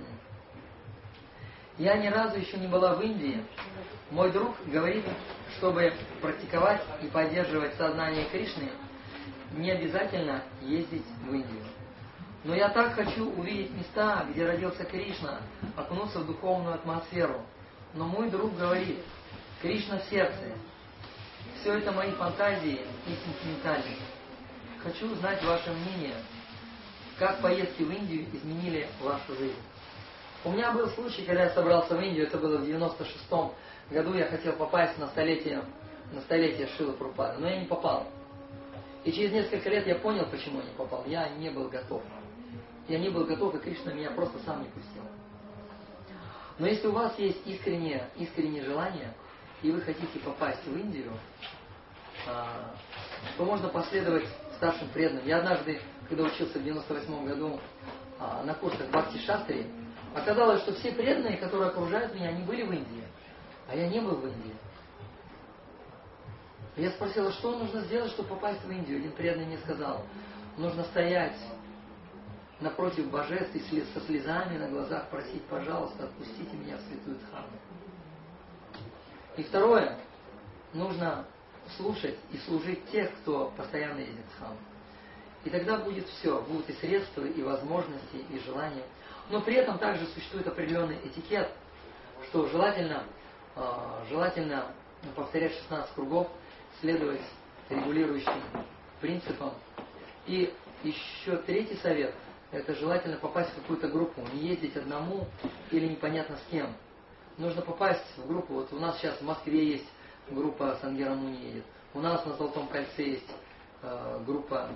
Я ни разу еще не была в Индии. Мой друг говорит, чтобы практиковать и поддерживать сознание Кришны, не обязательно ездить в Индию. Но я так хочу увидеть места, где родился Кришна, окунуться в духовную атмосферу. Но мой друг говорит, Кришна в сердце. Все это мои фантазии и сентиментальность. Хочу узнать ваше мнение, как поездки в Индию изменили вашу жизнь. У меня был случай, когда я собрался в Индию, это было в девяносто шестом году, я хотел попасть на столетие, на столетие Шрилы Прабхупады, но я не попал. И через несколько лет я понял, почему я не попал. Я не был готов. Я не был готов, и Кришна меня просто сам не пустил. Но если у вас есть искреннее, искреннее желание, и вы хотите попасть в Индию, то можно последовать старшим преданным. Я однажды, когда учился в девяносто восьмом году на курсах Бхакти Шастри, оказалось, что все преданные, которые окружают меня, они были в Индии, а я не был в Индии. Я спросил, что нужно сделать, чтобы попасть в Индию. Один преданный мне сказал, нужно стоять напротив божеств и со слезами на глазах просить, пожалуйста, отпустите меня в святую Дхамму. И второе, нужно слушать и служить тех, кто постоянно ездит в Дхамму. И тогда будет все, будут и средства, и возможности, и желания. Но при этом также существует определенный этикет, что желательно, желательно повторять шестнадцать кругов, следовать регулирующим принципам. И еще третий совет, это желательно попасть в какую-то группу, не ездить одному или непонятно с кем. Нужно попасть в группу. Вот у нас сейчас в Москве есть группа Сангера Муни едет. У нас на Золотом кольце есть э, группа,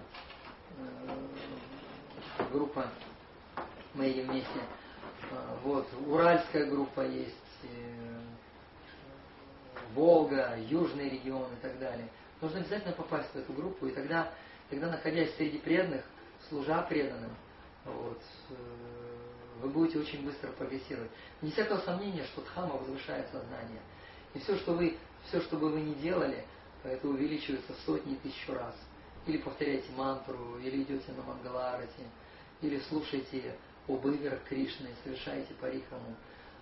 э, группа мы едем вместе. Э, вот, Уральская группа есть, э, Волга, Южный регион и так далее. Нужно обязательно попасть в эту группу, и тогда, тогда находясь среди преданных, служа преданным, вот, э, вы будете очень быстро прогрессировать. Не всякого сомнения, что Дхамма возвышает сознание. И все, что вы, все, что бы вы ни делали, это увеличивается в сотни и тысячу раз. Или повторяете мантру, или идете на Мангаларати, или слушаете об играх Кришны, совершаете парикраму.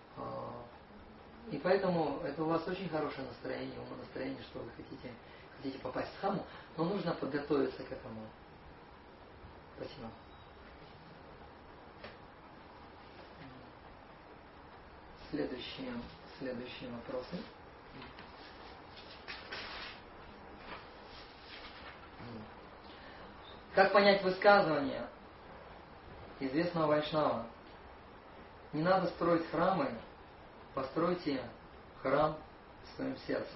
И поэтому это у вас очень хорошее настроение, умонастроение, что вы хотите, хотите попасть в Дхамму, но нужно подготовиться к этому. Спасибо. Следующие, следующие вопросы. Как понять высказывание известного вайшнава? Не надо строить храмы, постройте храм в своем сердце.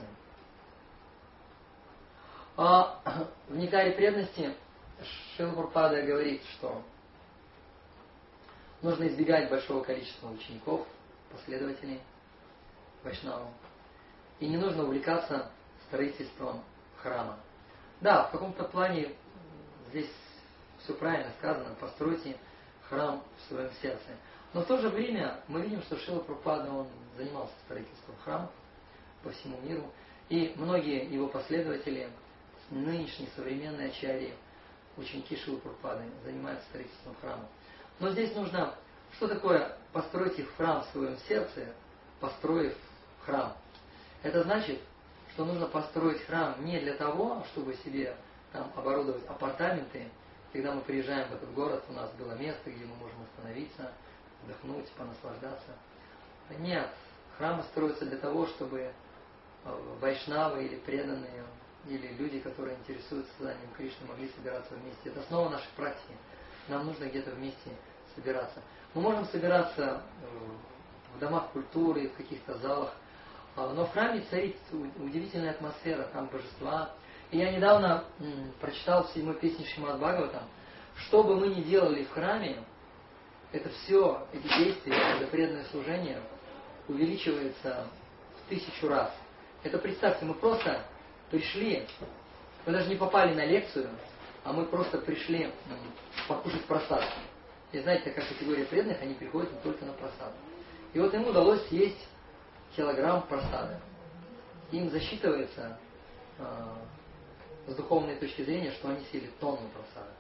А в Никаре преданности Шрила Прабхупада говорит, что нужно избегать большого количества учеников, последователей вайшнавов. И не нужно увлекаться строительством храма. Да, в каком-то плане здесь все правильно сказано, постройте храм в своем сердце. Но в то же время мы видим, что Шрила Прабхупада, он занимался строительством храмов по всему миру. И многие его последователи, нынешние современные ачарьи, ученики Шрилы Прабхупады, занимаются строительством храмов. Но здесь нужно, что такое построить храм в своем сердце, построив храм? Это значит, что нужно построить храм не для того, чтобы себе там оборудовать апартаменты. Когда мы приезжаем в этот город, у нас было место, где мы можем остановиться, отдохнуть, понаслаждаться. Нет, храмы строятся для того, чтобы вайшнавы или преданные, или люди, которые интересуются сознанием Кришны, могли собираться вместе. Это основа нашей практики. Нам нужно где-то вместе собираться. Мы можем собираться в домах культуры, в каких-то залах, но в храме царит удивительная атмосфера, там божества. И я недавно м, прочитал в седьмой песне Шримад Бхагаватам, что бы мы ни делали в храме, это все, эти действия, это преданное служение увеличивается в тысячу раз. Это представьте, мы просто пришли, мы даже не попали на лекцию, а мы просто пришли покушать просад. И знаете, такая категория преданных, они приходят только на просад. И вот ему удалось съесть килограмм просада. Им засчитывается э, с духовной точки зрения, что они съели тонну просада.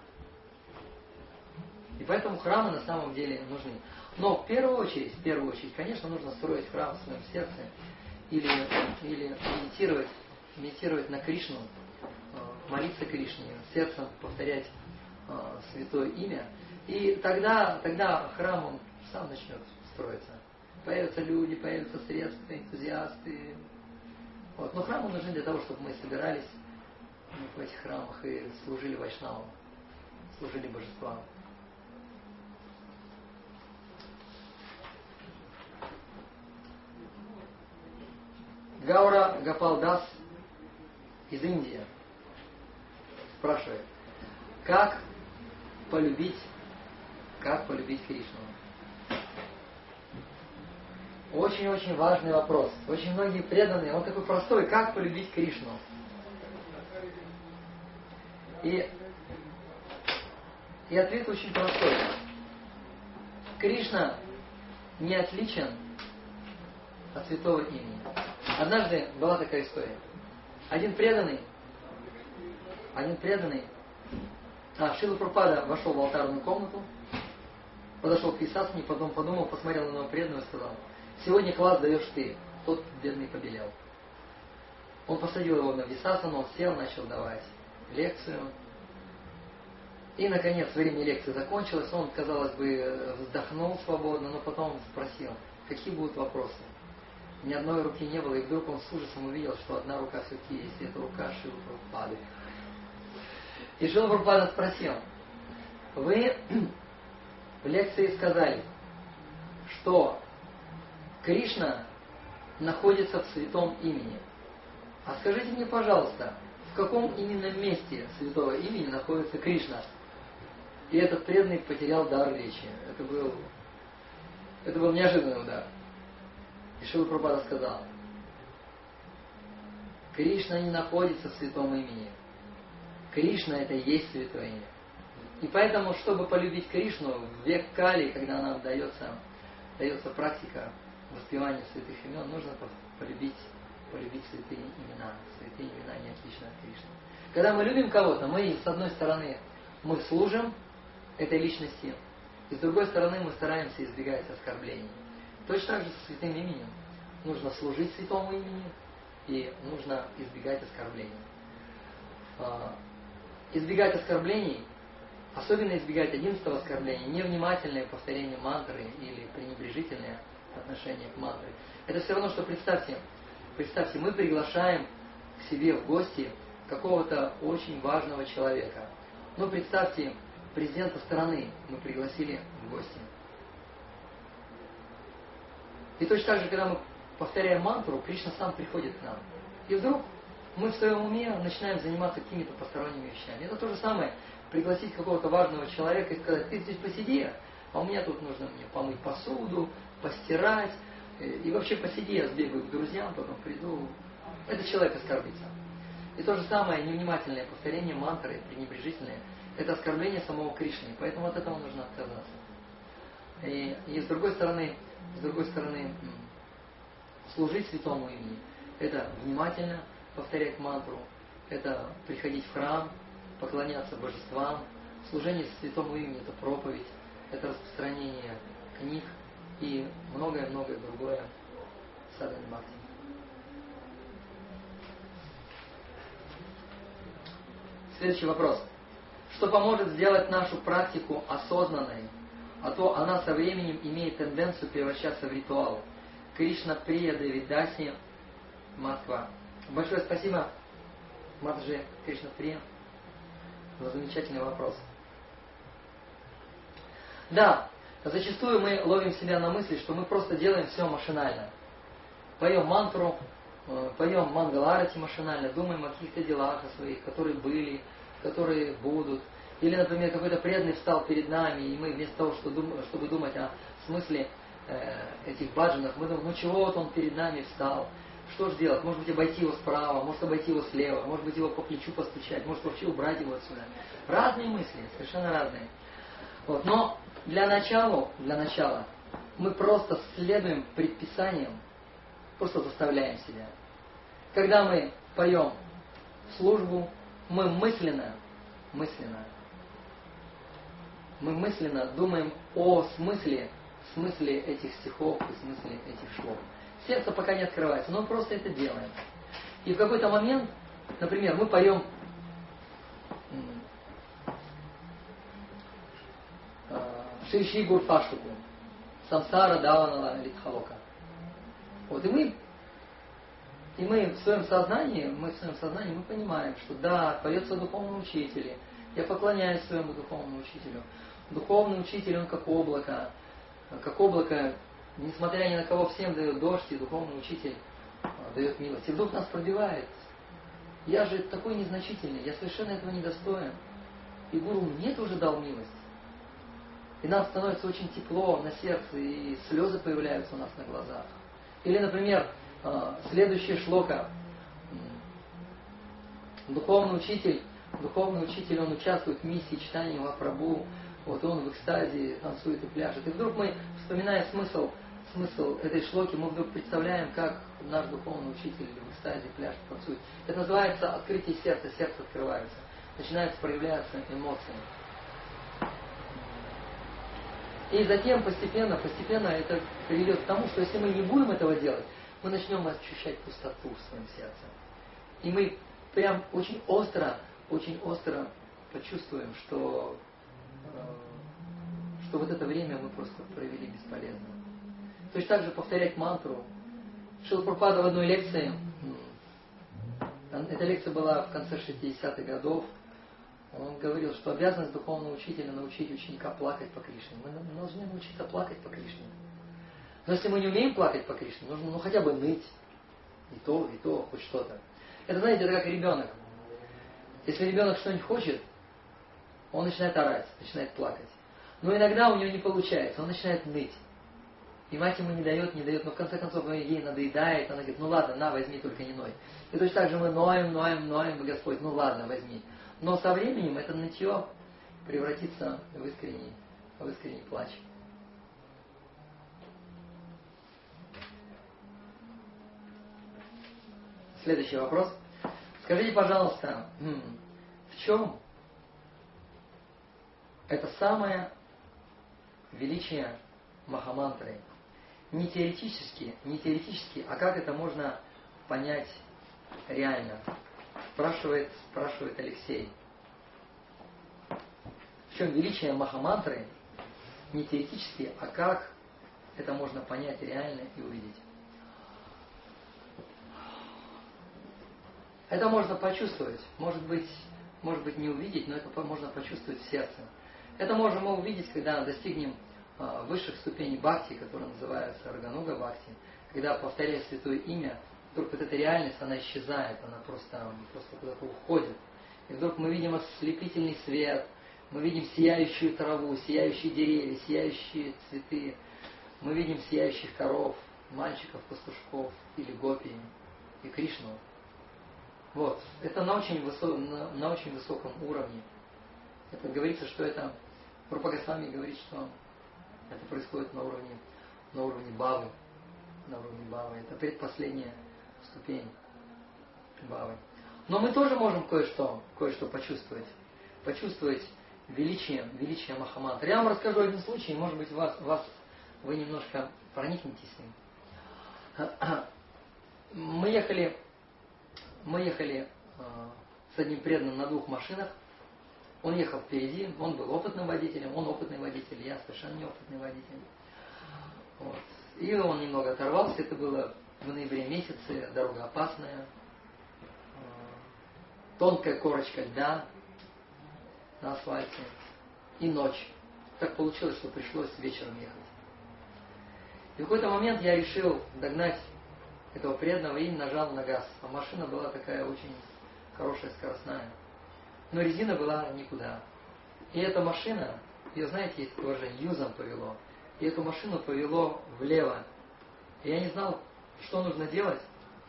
И поэтому храмы на самом деле нужны. Но в первую очередь, в первую очередь, конечно, нужно строить храм в своем сердце или, или медитировать, медитировать на Кришну, молиться Кришне, сердцем повторять э, святое имя. И тогда, тогда храм он сам начнет строиться. Появятся люди, появятся средства, энтузиасты. Вот. Но храмы нужны для того, чтобы мы собирались в этих храмах и служили вайшнавам, служили божествам. Гаура Гапалдас из Индии спрашивает, как полюбить, как полюбить Кришну? Очень-очень важный вопрос. Очень многие преданные, он такой простой, как полюбить Кришну? И, и ответ очень простой. Кришна не отличен от святого имени. Однажды была такая история. Один преданный, один преданный, а, Шрила Прабхупада вошел в алтарную комнату, подошел к Висасане, потом подумал, посмотрел на него преданного и сказал: сегодня класс даешь ты. Тот бедный побелел. Он посадил его на Висасану, он сел, начал давать лекцию. И, наконец, время лекции закончилось. Он, казалось бы, вздохнул свободно, но потом спросил, какие будут вопросы. Ни одной руки не было, и вдруг он с ужасом увидел, что одна рука все-таки есть, и это рука Шрилы Прабхупады. И Шрила Прабхупада спросил: вы в лекции сказали, что Кришна находится в святом имени. А скажите мне, пожалуйста, в каком именно месте святого имени находится Кришна? И этот преданный потерял дар речи. Это был, это был неожиданный удар. И Шрила Прабхупада сказал: Кришна не находится в святом имени. Кришна это и есть святое имя. И поэтому, чтобы полюбить Кришну, в век Кали, когда нам дается, дается практика воспевания святых имен, нужно полюбить, полюбить святые имена. Святые имена не отличны от Кришны. Когда мы любим кого-то, мы, с одной стороны, мы служим этой личности, и с другой стороны, мы стараемся избегать оскорблений. Точно так же со святым именем. Нужно служить святому имени, и нужно избегать оскорблений. Избегать оскорблений, особенно избегать одиннадцатого оскорбления, невнимательное повторение мантры или пренебрежительное отношение к мантре. Это все равно, что представьте, представьте, мы приглашаем к себе в гости какого-то очень важного человека. Ну, представьте, президента страны мы пригласили в гости. И точно так же, когда мы повторяем мантру, Кришна сам приходит к нам. И вдруг мы в своем уме начинаем заниматься какими-то посторонними вещами. Это то же самое, пригласить какого-то важного человека и сказать: ты здесь посиди, а у меня тут нужно мне помыть посуду, постирать, и вообще посиди, я сбегаю к друзьям, потом приду. Этот человек оскорбится. И то же самое, невнимательное повторение мантры, пренебрежительное, это оскорбление самого Кришны, поэтому от этого нужно отказаться. И, и с другой стороны, с другой стороны, служить святому имени, это внимательно повторять мантру, это приходить в храм, поклоняться божествам. Служение святому имени – это проповедь, это распространение книг и многое-многое другое в садхане бхакти. Следующий вопрос. Что поможет сделать нашу практику осознанной, а то она со временем имеет тенденцию превращаться в ритуал? Кришна Прия Девидаси, Москва. Большое спасибо, Матаджи Кришна Прия, за замечательный вопрос. Да, зачастую мы ловим себя на мысли, что мы просто делаем все машинально. Поем мантру, поем мангаларати машинально, думаем о каких-то делах о своих, которые были, которые будут. Или, например, какой-то преданный встал перед нами, и мы вместо того, чтобы думать о смысле э, этих баджанов, мы думаем, ну чего вот он перед нами встал, что же делать? Может быть, обойти его справа, может обойти его слева, может быть, его по плечу постучать, может вообще убрать его отсюда. Разные мысли, совершенно разные. Вот. Но для начала, для начала мы просто следуем предписаниям, просто заставляем себя. Когда мы поем службу, мы мысленно, мысленно, мы мысленно думаем о смысле, смысле этих стихов и смысле этих шлов. Сердце пока не открывается, но мы просто это делаем. И в какой-то момент, например, мы поем Шри-Шри Гурфаштуку, Самсара Даванала Литхалока. Вот, и мы, и мы в своем сознании, мы в своем сознании мы понимаем, что да, поется духовному учителю, я поклоняюсь своему духовному учителю. Духовный учитель, он как облако, как облако, несмотря ни на кого, всем дает дождь, и духовный учитель дает милость. И вдруг нас пробивает. Я же такой незначительный, я совершенно этого не достоин. И Гуру мне тоже дал милость. И нам становится очень тепло на сердце, и слезы появляются у нас на глазах. Или, например, следующая шлока. Духовный учитель, духовный учитель, он участвует в миссии читания Махапрабху. Вот он в экстазе танцует и пляшет. И вдруг мы, вспоминая смысл, смысл этой шлоки, мы вдруг представляем, как наш духовный учитель в экстазе пляшет, танцует. Это называется открытие сердца, сердце открывается. Начинаются проявляться эмоции. И затем постепенно, постепенно это приведет к тому, что если мы не будем этого делать, мы начнем ощущать пустоту в своем сердце. И мы прям очень остро, очень остро почувствуем, что, что вот это время мы просто провели бесполезно. Точно так же повторять мантру. Шрила Прабхупада в одной лекции, эта лекция была в конце шестидесятых годов, он говорил, что обязанность духовного учителя научить ученика плакать по Кришне. Мы должны научиться плакать по Кришне. Но если мы не умеем плакать по Кришне, нужно ну, хотя бы ныть. И то, и то, хоть что-то. Это, знаете, это как ребенок. Если ребенок что-нибудь хочет, он начинает орать, начинает плакать. Но иногда у него не получается, он начинает ныть. И мать ему не дает, не дает, но в конце концов ей надоедает, она говорит, ну ладно, на, возьми, только не ной. И точно так же мы ноем, ноем, ноем, и Господь, ну ладно, возьми. Но со временем это нытье превратится в искренний, в искренний плач. Следующий вопрос. Скажите, пожалуйста, в чем это самое величие Махамантры? Не теоретически, не теоретически, а как это можно понять реально? Спрашивает, спрашивает Алексей. В чем величие Махамантры? Не теоретически, а как это можно понять реально и увидеть? Это можно почувствовать. Может быть, может быть не увидеть, но это можно почувствовать в сердце. Это можем мы увидеть, когда достигнем высших ступеней бхакти, которые называются Рагануга бхакти. Когда, повторяя святое имя, вдруг вот эта реальность, она исчезает, она просто, просто куда-то уходит. И вдруг мы видим ослепительный свет, мы видим сияющую траву, сияющие деревья, сияющие цветы. Мы видим сияющих коров, мальчиков, пастушков или гопи и Кришну. Вот. Это на очень, высо... на, на очень высоком уровне. Это говорится, что это, Рупа Госвами говорит, что это происходит на уровне, на уровне бавы. На уровне бавы. Это предпоследняя ступень бавы. Но мы тоже можем кое-что, кое-что почувствовать. Почувствовать величие, величие Махамантры. Я вам расскажу один случай, может быть, вас, вас вы немножко проникнетесь с ним. Мы ехали, мы ехали э, с одним преданным на двух машинах. Он ехал впереди, он был опытным водителем, он опытный водитель, я совершенно неопытный водитель. Вот. И он немного оторвался, это было в ноябре месяце, дорога опасная, тонкая корочка льда на асфальте и ночь. Так получилось, что пришлось вечером ехать. И в какой-то момент я решил догнать этого преданного и нажал на газ. А машина была такая очень хорошая, скоростная. Но резина была никуда. И эта машина, ее, знаете, есть выражение, юзом повело. И эту машину повело влево. И я не знал, что нужно делать.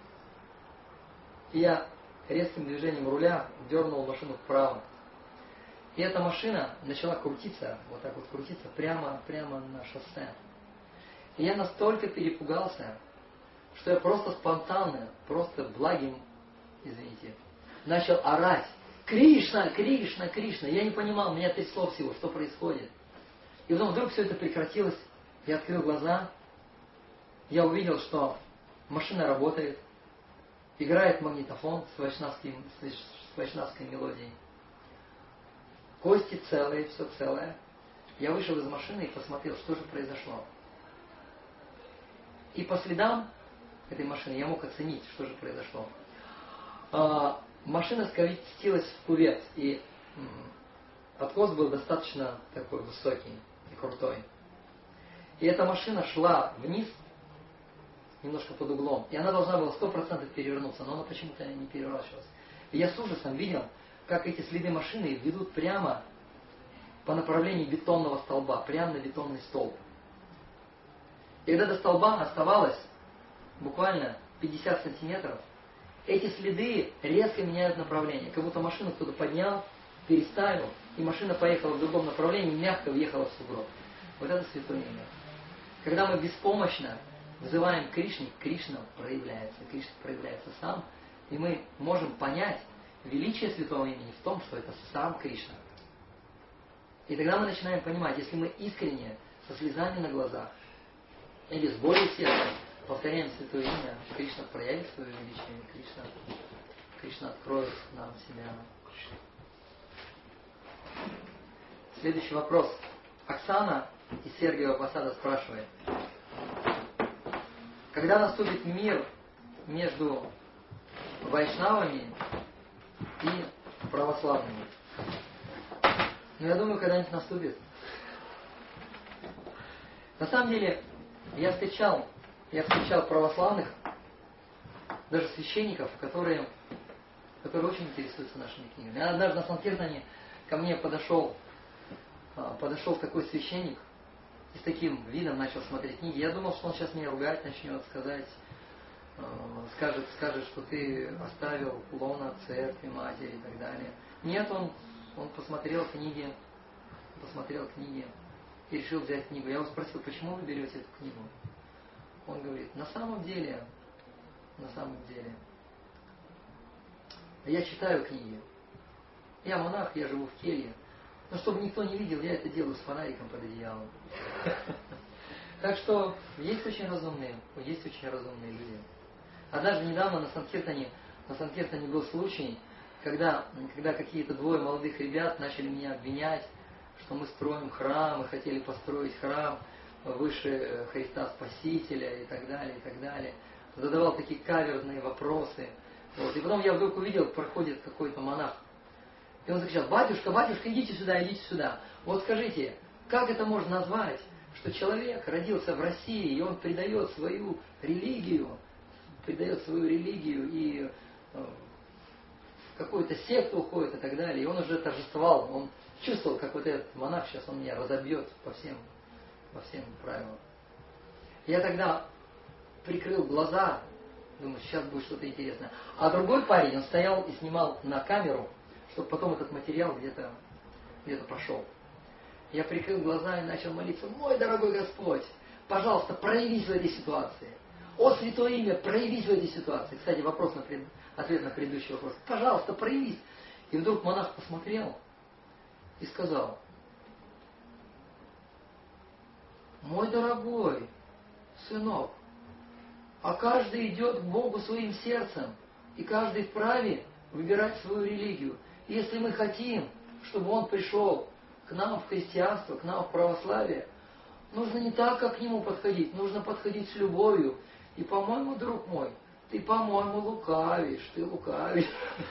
И я резким движением руля дернул машину вправо. И эта машина начала крутиться, вот так вот крутиться, прямо, прямо на шоссе. И я настолько перепугался, что я просто спонтанно, просто благим, извините, начал орать. Кришна, Кришна, Кришна. Я не понимал, меня трясло всего, что происходит. И потом вдруг все это прекратилось. Я открыл глаза. Я увидел, что машина работает. Играет магнитофон с вайшнавской, с вайшнавской мелодией. Кости целые, все целое. Я вышел из машины и посмотрел, что же произошло. И по следам этой машины я мог оценить, что же произошло. А, машина скатилась в кювет, и м, откос был достаточно такой высокий и крутой. И эта машина шла вниз, немножко под углом, и она должна была сто процентов перевернуться, но она почему-то не переворачивалась. И я с ужасом видел, как эти следы машины ведут прямо по направлению бетонного столба, прямо на бетонный столб. И когда до столба оставалось буквально пятьдесят сантиметров, эти следы резко меняют направление, как будто машину кто-то поднял, переставил, и машина поехала в другом направлении, мягко въехала в сугроб. Вот это святое имя. Когда мы беспомощно взываем к Кришне, Кришна проявляется, Кришна проявляется сам, и мы можем понять величие святого имени в том, что это сам Кришна. И тогда мы начинаем понимать, если мы искренне, со слезами на глазах, или с болью в сердце, повторяем святое имя, Кришна проявит свое величие, Кришна, Кришна откроет нам себя. Следующий вопрос. Оксана из Сергиева Посада спрашивает. Когда наступит мир между вайшнавами и православными? Ну, я думаю, когда-нибудь наступит. На самом деле, я встречал, я встречал православных, даже священников, которые, которые очень интересуются нашими книгами. Я однажды на Санкиртане ко мне подошел, подошел такой священник и с таким видом начал смотреть книги. Я думал, что он сейчас меня ругать начнет, сказать, скажет, скажет, что ты оставил лона церкви, матери и так далее. Нет, он, он посмотрел книги, посмотрел книги и решил взять книгу. Я его спросил, почему вы берете эту книгу? Он говорит, на самом деле, на самом деле, я читаю книги. Я монах, я живу в келье. Но чтобы никто не видел, я это делаю с фонариком под одеялом. Так что есть очень разумные, есть очень разумные люди. Однажды недавно на Санкиртане, на Санкиртане был случай, когда, когда какие-то двое молодых ребят начали меня обвинять, что мы строим храм, мы хотели построить храм выше Христа Спасителя и так далее, и так далее. Задавал такие каверзные вопросы. Вот. И потом я вдруг увидел, проходит какой-то монах. И он закричал, батюшка, батюшка, идите сюда, идите сюда. Вот скажите, как это можно назвать, что человек родился в России, и он предает свою религию, предает свою религию и в какую-то секту уходит и так далее. И он уже торжествовал, он чувствовал, как вот этот монах сейчас он меня разобьет по всем, по всем правилам. Я тогда прикрыл глаза, думаю, сейчас будет что-то интересное. А другой парень, он стоял и снимал на камеру, чтобы потом этот материал где-то где-то пошел. Я прикрыл глаза и начал молиться, мой дорогой Господь, пожалуйста, проявись в этой ситуации. О, святое имя, проявись в этой ситуации. Кстати, вопрос на пред... ответ на предыдущий вопрос. Пожалуйста, проявись. И вдруг монах посмотрел и сказал, мой дорогой сынок, а каждый идет к Богу своим сердцем, и каждый вправе выбирать свою религию. И если мы хотим, чтобы он пришел к нам в христианство, к нам в православие, нужно не так, как к нему подходить, нужно подходить с любовью. И, по-моему, друг мой, ты, по-моему, лукавишь, ты лукавишь.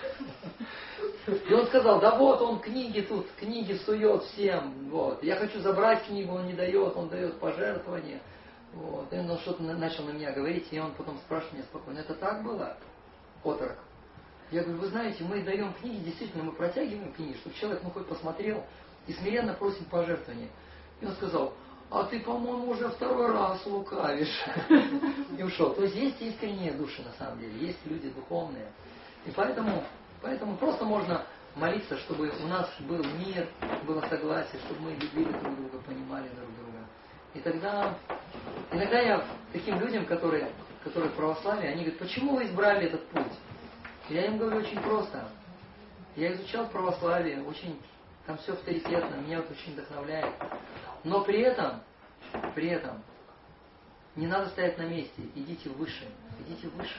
И он сказал, да вот он книги тут, книги сует всем. Вот. Я хочу забрать книгу, он не дает, он дает пожертвования. Вот. И он что-то начал на меня говорить, и он потом спрашивает меня спокойно, это так было, отрок? Я говорю, вы знаете, мы даем книги, действительно, мы протягиваем книги, чтобы человек ну, хоть посмотрел, и смиренно просим пожертвования. И он сказал: а ты, по-моему, уже второй раз лукавишь. И ушел. То есть есть искренние души на самом деле, есть люди духовные. И поэтому, поэтому просто можно молиться, чтобы у нас был мир, было согласие, чтобы мы любили друг друга, понимали друг друга. И тогда, иногда я таким людям, которые, которые в православии, они говорят: почему вы избрали этот путь? И я им говорю очень просто. Я изучал православие, очень, там все авторитетно, меня это очень вдохновляет. Но при этом, при этом, не надо стоять на месте, идите выше, идите выше.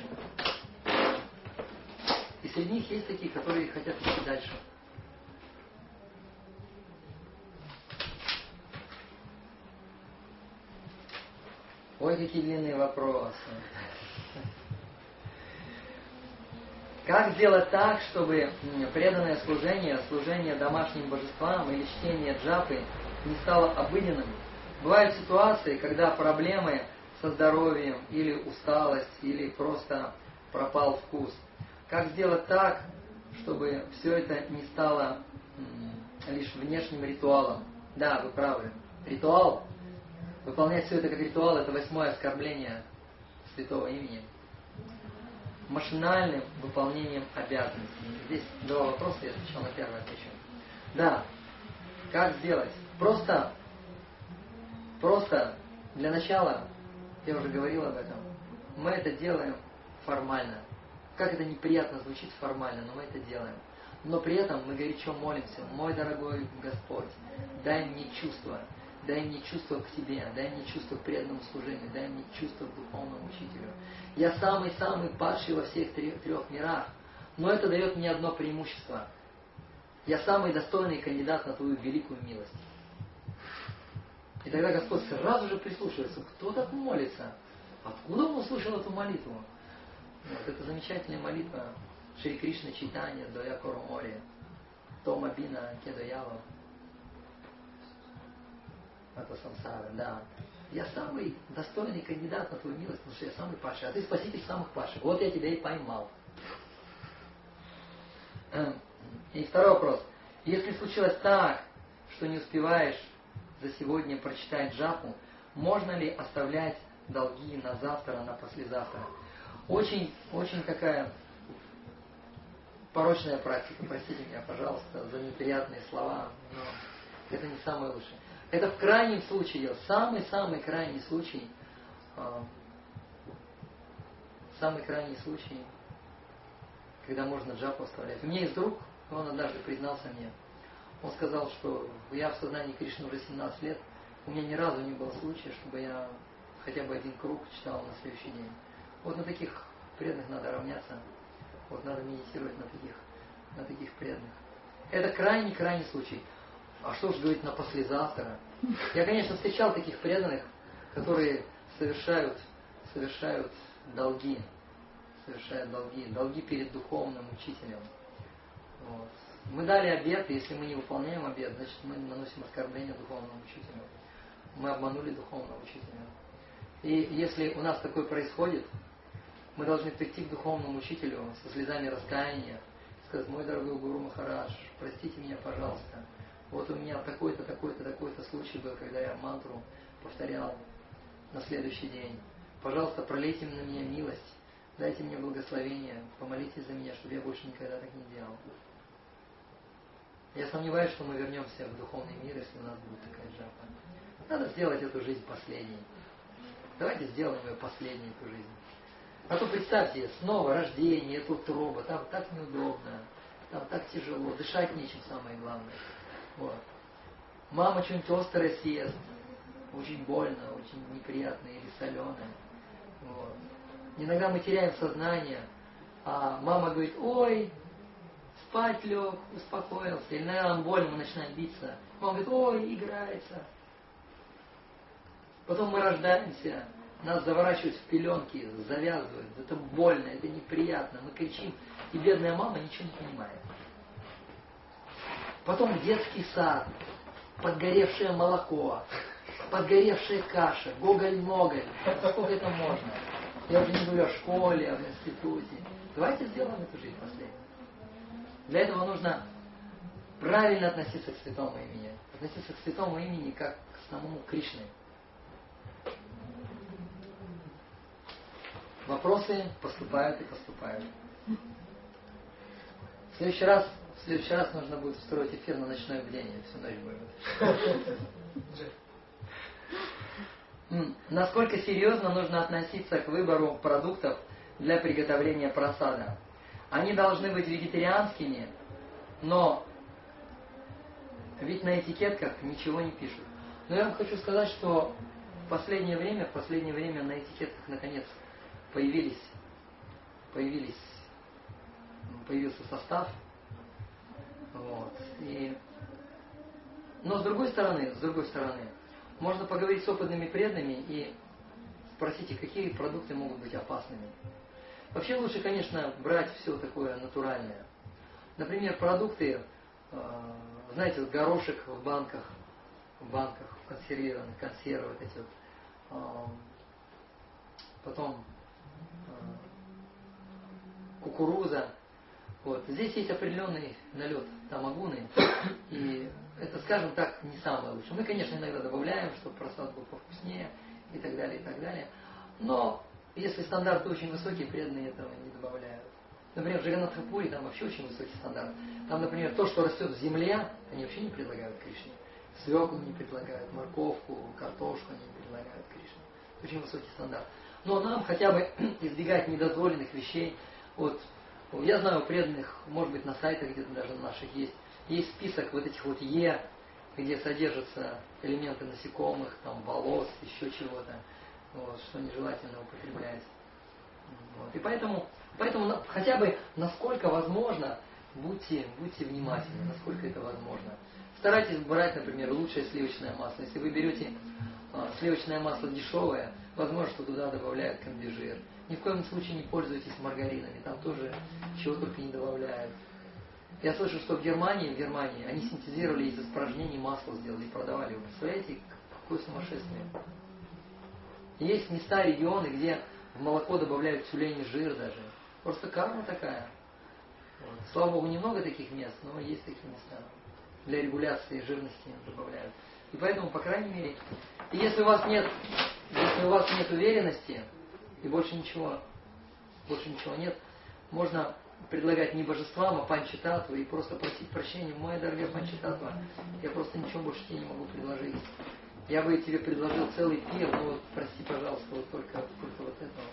И среди них есть такие, которые хотят идти дальше. Ой, какие длинные вопросы. Как сделать так, чтобы преданное служение, служение домашним божествам или чтение джапы не стало обыденным? Бывают ситуации, когда проблемы со здоровьем, или усталость, или просто пропал вкус. Как сделать так, чтобы все это не стало м, лишь внешним ритуалом? Да, вы правы. Ритуал, выполнять все это как ритуал, это восьмое оскорбление святого имени. Машинальным выполнением обязанностей. Здесь два вопроса, я сначала на первый отвечу. Да, как сделать? Просто, просто для начала, я уже говорил об этом, мы это делаем формально. Как это неприятно звучит формально, но мы это делаем. Но при этом мы горячо молимся: мой дорогой Господь, дай мне чувство, дай мне чувство к Тебе, дай мне чувство к преданному служению, дай мне чувство к духовному учителю. Я самый-самый падший во всех трех, трех мирах, но это дает мне одно преимущество. Я самый достойный кандидат на Твою великую милость. И тогда Господь сразу же прислушивается: кто так молится? Откуда он услышал эту молитву? Вот, это замечательная молитва Шри Кришна Чайтанья Доя Коромори Тома Бина Кедоява. Это самсара, да. Я самый достойный кандидат на Твою милость, потому что я самый падший, а Ты спаситель самых падших. Вот я тебя и поймал. И второй вопрос. Если случилось так, что не успеваешь за сегодня прочитать джапу, можно ли оставлять долги на завтра, на послезавтра? Очень, очень такая порочная практика. Простите меня, пожалуйста, за неприятные слова, но это не самое лучшее. Это в крайнем случае, самый-самый крайний случай, самый крайний случай, когда можно джапу оставлять. У меня есть друг, он однажды признался мне. Он сказал, что я в сознании Кришны уже семнадцать лет, у меня ни разу не было случая, чтобы я хотя бы один круг читал на следующий день. Вот на таких преданных надо равняться, вот надо медитировать на таких, на таких преданных. Это крайний-крайний случай. А что ж говорить на послезавтра? Я, конечно, встречал таких преданных, которые совершают, совершают долги, совершают долги, долги перед духовным учителем. Вот. Мы дали обет, и если мы не выполняем обет, значит мы наносим оскорбление духовному учителю. Мы обманули духовного учителя. И если у нас такое происходит, мы должны прийти к духовному учителю со слезами раскаяния, сказать: мой дорогой Гуру Махарадж, простите меня, пожалуйста. Вот у меня такой-то, такой-то, такой-то случай был, когда я мантру повторял на следующий день. Пожалуйста, пролейте на меня милость, дайте мне благословение, помолитесь за меня, чтобы я больше никогда так не делал. Я сомневаюсь, что мы вернемся в духовный мир, если у нас будет такая джапа. Надо сделать эту жизнь последней. Давайте сделаем ее последней, эту жизнь. А то представьте, снова рождение, это утроба, там так неудобно, там так тяжело, дышать нечем, самое главное. Вот. Мама что-нибудь острое съест, очень больно, очень неприятно или соленое. Вот. Иногда мы теряем сознание, а мама говорит: ой, спать лег, успокоился. Или, наверное, нам больно, мы начинаем биться. Мама говорит: ой, играется. Потом мы рождаемся, нас заворачивают в пеленки, завязывают. Это больно, это неприятно. Мы кричим, и бедная мама ничего не понимает. Потом детский сад, подгоревшее молоко, подгоревшая каша, гоголь-моголь. Сколько это можно? Я уже не говорю о школе, о институте. Давайте сделаем эту жизнь последней. Для этого нужно правильно относиться к святому имени. Относиться к святому имени как к самому Кришне. Вопросы поступают и поступают. В следующий раз, в следующий раз нужно будет устроить эфир на ночное бдение. Всю ночь будет. Насколько серьезно нужно относиться к выбору продуктов для приготовления прасада? Они должны быть вегетарианскими, но ведь на этикетках ничего не пишут. Но я вам хочу сказать, что в последнее время, в последнее время на этикетках наконец появились, появились, появился состав. Вот. И, но с другой стороны, с другой стороны, можно поговорить с опытными преданными и спросите, какие продукты могут быть опасными. Вообще лучше, конечно, брать все такое натуральное. Например, продукты, знаете, вот горошек в банках, в банках консервированных, консервы вот эти вот. Потом кукуруза. Вот. Здесь есть определенный налет тамагуны, и это, скажем так, не самое лучшее. Мы, конечно, иногда добавляем, чтобы просад был повкуснее и так далее, и так далее. Но если стандарты очень высокие, преданные этого не добавляют. Например, в Джаганнатхапуре там вообще очень высокий стандарт. Там, например, то, что растет в земле, они вообще не предлагают Кришне. Свеклу не предлагают, морковку, картошку они не предлагают Кришне. Очень высокий стандарт. Но нам хотя бы избегать недозволенных вещей. Вот, я знаю у преданных, может быть, на сайтах где-то даже наших есть, есть список вот этих вот Е, где содержатся элементы насекомых, там, волос, еще чего-то, вот, что нежелательно употреблять. Вот. И поэтому, поэтому хотя бы насколько возможно, будьте, будьте внимательны, насколько это возможно. Старайтесь брать, например, лучшее сливочное масло. Если вы берете а, сливочное масло дешевое, возможно, что туда добавляют комбижир. Ни в коем случае не пользуйтесь маргаринами, там тоже чего только не добавляют. Я слышу, что в Германии, в Германии они синтезировали из испражнений масло сделали и продавали. Вы представляете, какое сумасшествие? Есть места, регионы, где в молоко добавляют тюлень жир даже. Просто карма такая. Вот. Слава Богу, немного таких мест, но есть такие места. Для регуляции жирности добавляют. И поэтому, по крайней мере, и если у вас нет, если у вас нет уверенности, и больше ничего, больше ничего нет, можно предлагать не божествам, а панчататву, и просто просить прощения. Моя дорогая панчататва, я просто ничего больше тебе не могу предложить. Я бы тебе предложил целый пир, но вот прости, пожалуйста, вот только, только вот этого.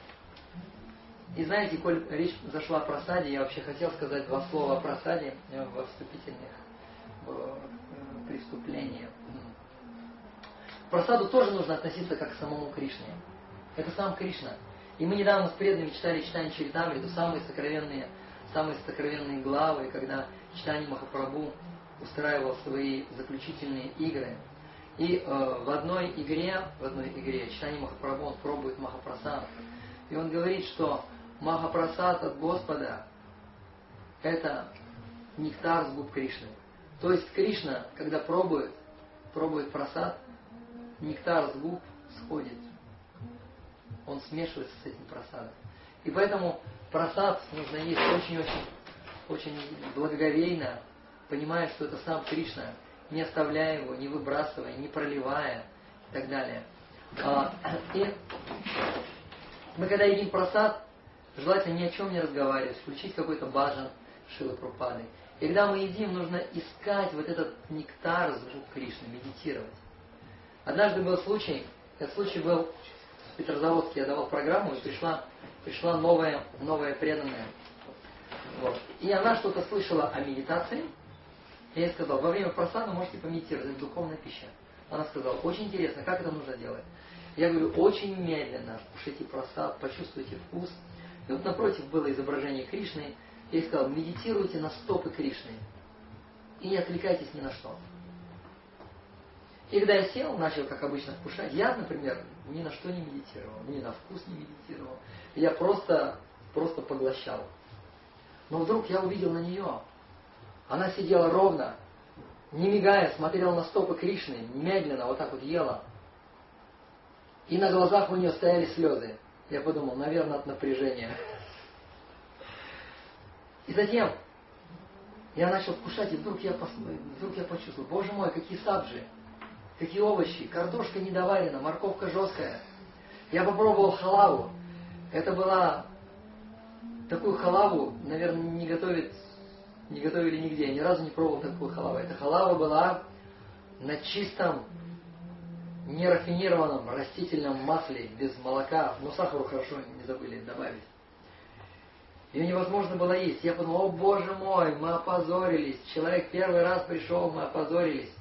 И знаете, коль речь зашла о просаде, я вообще хотел сказать два слова о просаде во вступительных преступлениях. К просаду тоже нужно относиться как к самому Кришне. Это сам Кришна. И мы недавно с преданными читали Чайтанья Чаритамриту, самые сокровенные, самые сокровенные главы, когда Чайтанья Махапрабху устраивал свои заключительные игры. И э, в одной игре, в одной игре Чайтанья Махапрабху, он пробует Махапрасад. И он говорит, что Махапрасад от Господа – это нектар с губ Кришны. То есть Кришна, когда пробует, пробует прасад, нектар с губ сходит. Он смешивается с этим прасадом. И поэтому прасад нужно есть очень-очень очень благоговейно, понимая, что это сам Кришна, не оставляя его, не выбрасывая, не проливая и так далее. И мы, когда едим прасад, желательно ни о чем не разговаривать, включить какой-то баджан Шрилы Прабхупады. И когда мы едим, нужно искать вот этот нектар с губ Кришны, медитировать. Однажды был случай, этот случай был в Петрозаводске, я давал программу, и пришла, пришла новая, новая преданная. Вот. И она что-то слышала о медитации. И я ей сказал, во время просада можете помедитировать, это духовная пища. Она сказала, очень интересно, как это нужно делать? Я говорю, очень медленно кушайте просад, почувствуйте вкус. И вот напротив было изображение Кришны. Я ей сказал, медитируйте на стопы Кришны. И не отвлекайтесь ни на что. И когда я сел, начал, как обычно, вкушать, я, например, ни на что не медитировал, ни на вкус не медитировал. Я просто, просто поглощал. Но вдруг я увидел на нее. Она сидела ровно, не мигая, смотрела на стопы Кришны, медленно вот так вот ела. И на глазах у нее стояли слезы. Я подумал, наверное, от напряжения. И затем, Я начал вкушать, и вдруг я, пос... вдруг я почувствовал, боже мой, какие сабджи, какие овощи, картошка недоварена, морковка жесткая. Я попробовал халаву. Это была... Такую халаву, наверное, не готовят, не готовили нигде. Я ни разу не пробовал такую халаву. Эта халава была на чистом, нерафинированном растительном масле, без молока. Но сахару хорошо не забыли добавить. Ее невозможно было есть. Я подумал, о боже мой, мы опозорились. Человек первый раз пришел, мы опозорились.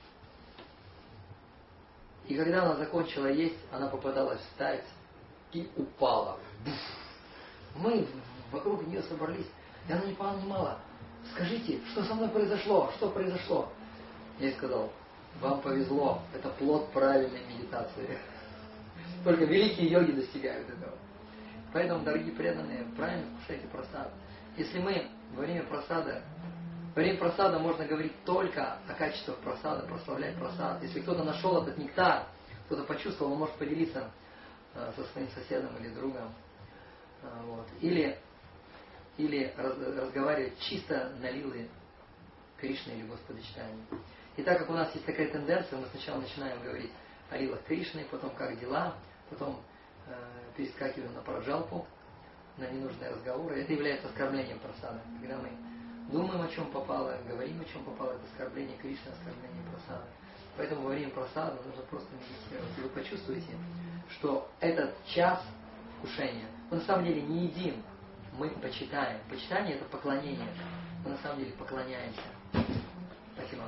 И когда она закончила есть, она попыталась встать и упала. Мы вокруг нее собрались, и она не понимала. Скажите, что со мной произошло? Что произошло? Я ей сказал, вам повезло, это плод правильной медитации. Только великие йоги достигают этого. Поэтому, дорогие преданные, правильно кушайте прасад. Если мы во время прасада, во время прасада можно говорить только о качествах прасада, прославлять прасад. Если кто-то нашел этот нектар, кто-то почувствовал, он может поделиться э, со своим соседом или другом. Э, вот. Или, или раз, разговаривать чисто на лилы Кришны или Господочитания. И так как у нас есть такая тенденция, мы сначала начинаем говорить о лилах Кришны, потом как дела, потом э, перескакиваем на параджалпу, на ненужные разговоры. Это является оскорблением прасада. Когда мы думаем, о чем попало, говорим, о чем попало, это оскорбление Кришны, оскорбление прасада. Поэтому во время прасада нужно просто медитировать. И вы почувствуете, что этот час вкушения, мы на самом деле не едим, мы почитаем. Почитание – это поклонение. Мы на самом деле поклоняемся. Спасибо.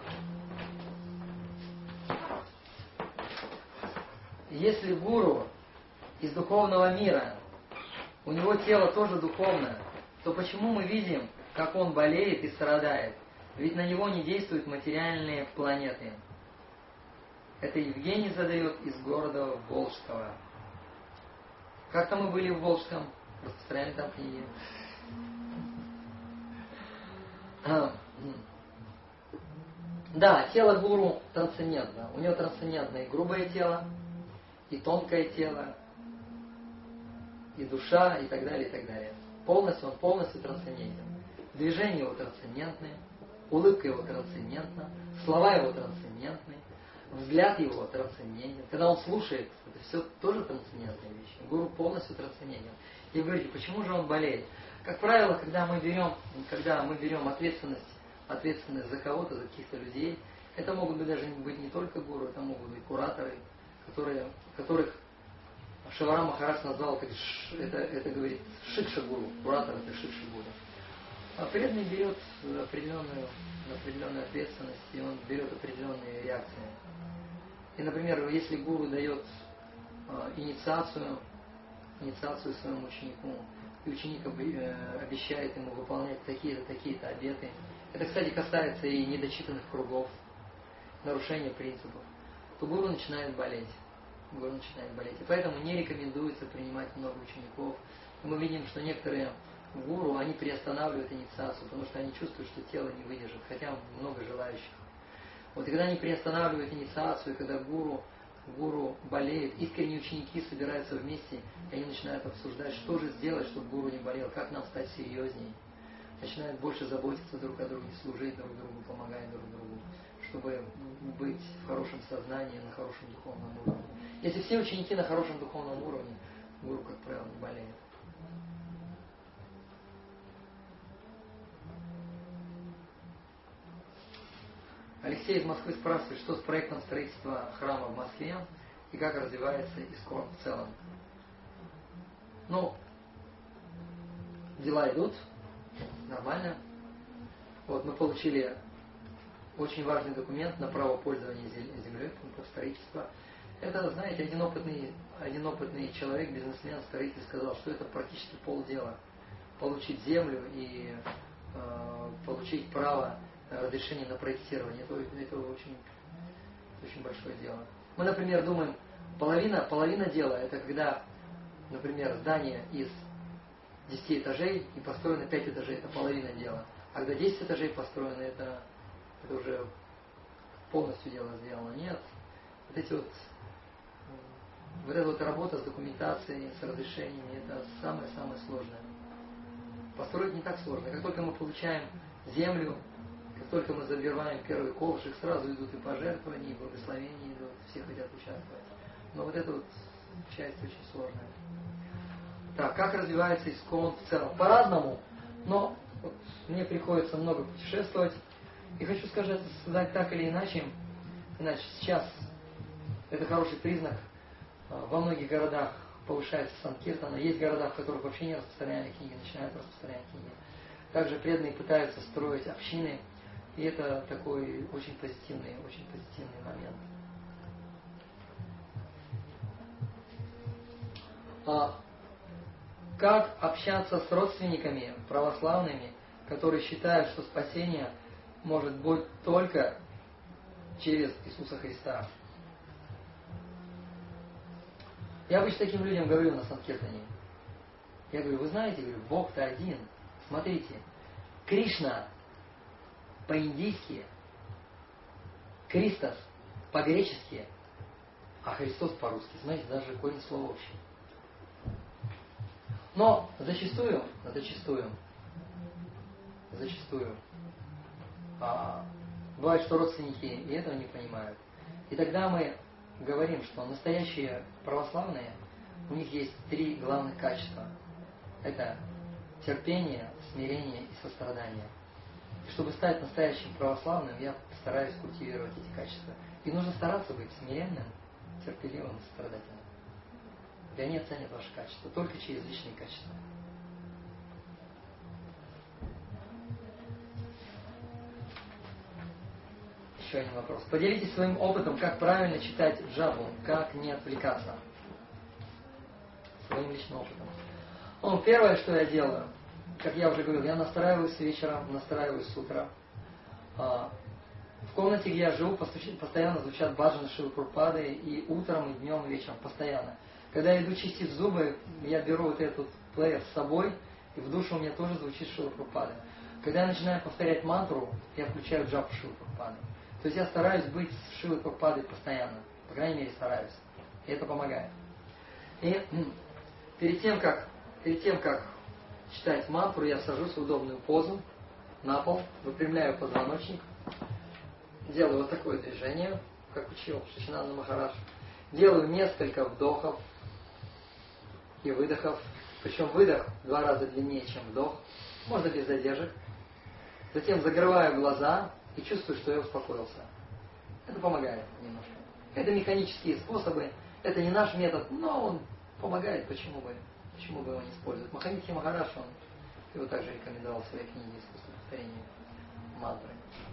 Если гуру из духовного мира, у него тело тоже духовное, то почему мы видим, как он болеет и страдает? Ведь на него не действуют материальные планеты. Это Евгений задает из города Волжского. Как-то мы были в Волжском, распространяли там книги. Да, тело гуру трансцендентно. У него трансцендентное и грубое тело, и тонкое тело, и душа, и так далее, и так далее. Полностью, он полностью трансцендентен. Движения его трансцендентные, улыбка его трансцендентна, слова его трансцендентны, взгляд его трансцендентен. Когда он слушает, это все тоже трансцендентные вещи. Гуру полностью трансцендентен. И вы говорите, почему же он болеет? Как правило, когда мы берем, когда мы берем ответственность, ответственность за кого-то, за каких-то людей, это могут быть даже быть не только гуру, это могут быть кураторы, которые, которых Шиварам Махарадж назвал, как это, это говорит шикша гуру, куратор это шикша гуру. А преданный берет определенную, определенную ответственность, и он берет определенные реакции. И, например, если гуру дает э, инициацию, инициацию своему ученику, и ученик обещает ему выполнять такие-то, такие-то обеты. Это, кстати, касается и недочитанных кругов, нарушения принципов. То гуру начинает болеть. Гуру начинает болеть. И поэтому не рекомендуется принимать много учеников. И мы видим, что некоторые гуру, они приостанавливают инициацию, потому что они чувствуют, что тело не выдержит, хотя много желающих. Вот и когда они приостанавливают инициацию, когда гуру, гуру болеет, искренние ученики собираются вместе, и они начинают обсуждать, что же сделать, чтобы гуру не болел, как нам стать серьезнее. Начинают больше заботиться друг о друге, служить друг другу, помогать друг другу, чтобы быть в хорошем сознании, на хорошем духовном уровне. Если все ученики на хорошем духовном уровне, гуру, как правило, не болеет. Алексей из Москвы спрашивает, что с проектом строительства храма в Москве и как развивается ИСККОН в целом. Ну, дела идут, нормально. Вот мы получили очень важный документ на право пользования землей, пунктов строительства. Это, знаете, один опытный, один опытный человек, бизнесмен, строитель сказал, что это практически полдела. Получить землю и э, получить право разрешение на проектирование. Это, это очень, очень большое дело. Мы, например, думаем, половина, половина дела, это когда, например, здание из десяти этажей и построено пять этажей, это половина дела. А когда десять этажей построено, это, это уже полностью дело сделано. Нет. Вот эти вот, вот эта вот работа с документацией, с разрешениями, это самое-самое сложное. Построить не так сложно. Как только мы получаем землю, только мы забиваем первый ковшик, сразу идут и пожертвования, и благословения идут, все хотят участвовать. Но вот эта вот часть очень сложная. Так, как развивается ИСККОН в целом? По-разному, но вот мне приходится много путешествовать. И хочу сказать, сказать так или иначе, иначе сейчас это хороший признак. Во многих городах повышается санкиртана. Есть города, в которых вообще не распространяли книги, начинают распространять книги. Также преданные пытаются строить общины, и это такой очень позитивный, очень позитивный момент. А как общаться с родственниками православными, которые считают, что спасение может быть только через Иисуса Христа? Я обычно таким людям говорю на санкиртане. Я говорю, вы знаете, говорю, Бог-то один. Смотрите, Кришна по-индийски, Христос по-гречески, а Христос по-русски. Знаете, даже корень слова общий. Но зачастую, зачастую, зачастую, а, бывает, что родственники и этого не понимают. И тогда мы говорим, что настоящие православные, у них есть три главных качества. Это терпение, смирение и сострадание. И чтобы стать настоящим православным, я стараюсь культивировать эти качества. И нужно стараться быть смиренным, терпеливым и сострадательным. И они оценят ваши качества только через личные качества. Еще один вопрос. Поделитесь своим опытом, как правильно читать джапу, как не отвлекаться. Своим личным опытом. Ну, первое, что я делаю, как я уже говорил, я настраиваюсь вечером, настраиваюсь с утра. В комнате, где я живу, постоянно звучат баджаны Шрилы Прабхупады, и утром, и днем, и вечером, постоянно. Когда я иду чистить зубы, я беру вот этот плеер с собой, и в душе у меня тоже звучит Шрила Прабхупада. Когда я начинаю повторять мантру, я включаю джапу Шрилы Прабхупады. То есть я стараюсь быть с Шрилой Прабхупадой постоянно. По крайней мере, стараюсь. И это помогает. И перед тем, как, перед тем, как читать мантру, я сажусь в удобную позу на пол, выпрямляю позвоночник, делаю вот такое движение, как учил Шачинанда Махарадж. Делаю несколько вдохов и выдохов. Причем выдох в два раза длиннее, чем вдох. Можно без задержек. Затем закрываю глаза и чувствую, что я успокоился. Это помогает немножко. Это механические способы. Это не наш метод, но он помогает. Почему бы, почему бы его не использовать? Маханидхи Махарадж, он его также рекомендовал в своей книге «Искусство повторения мантры».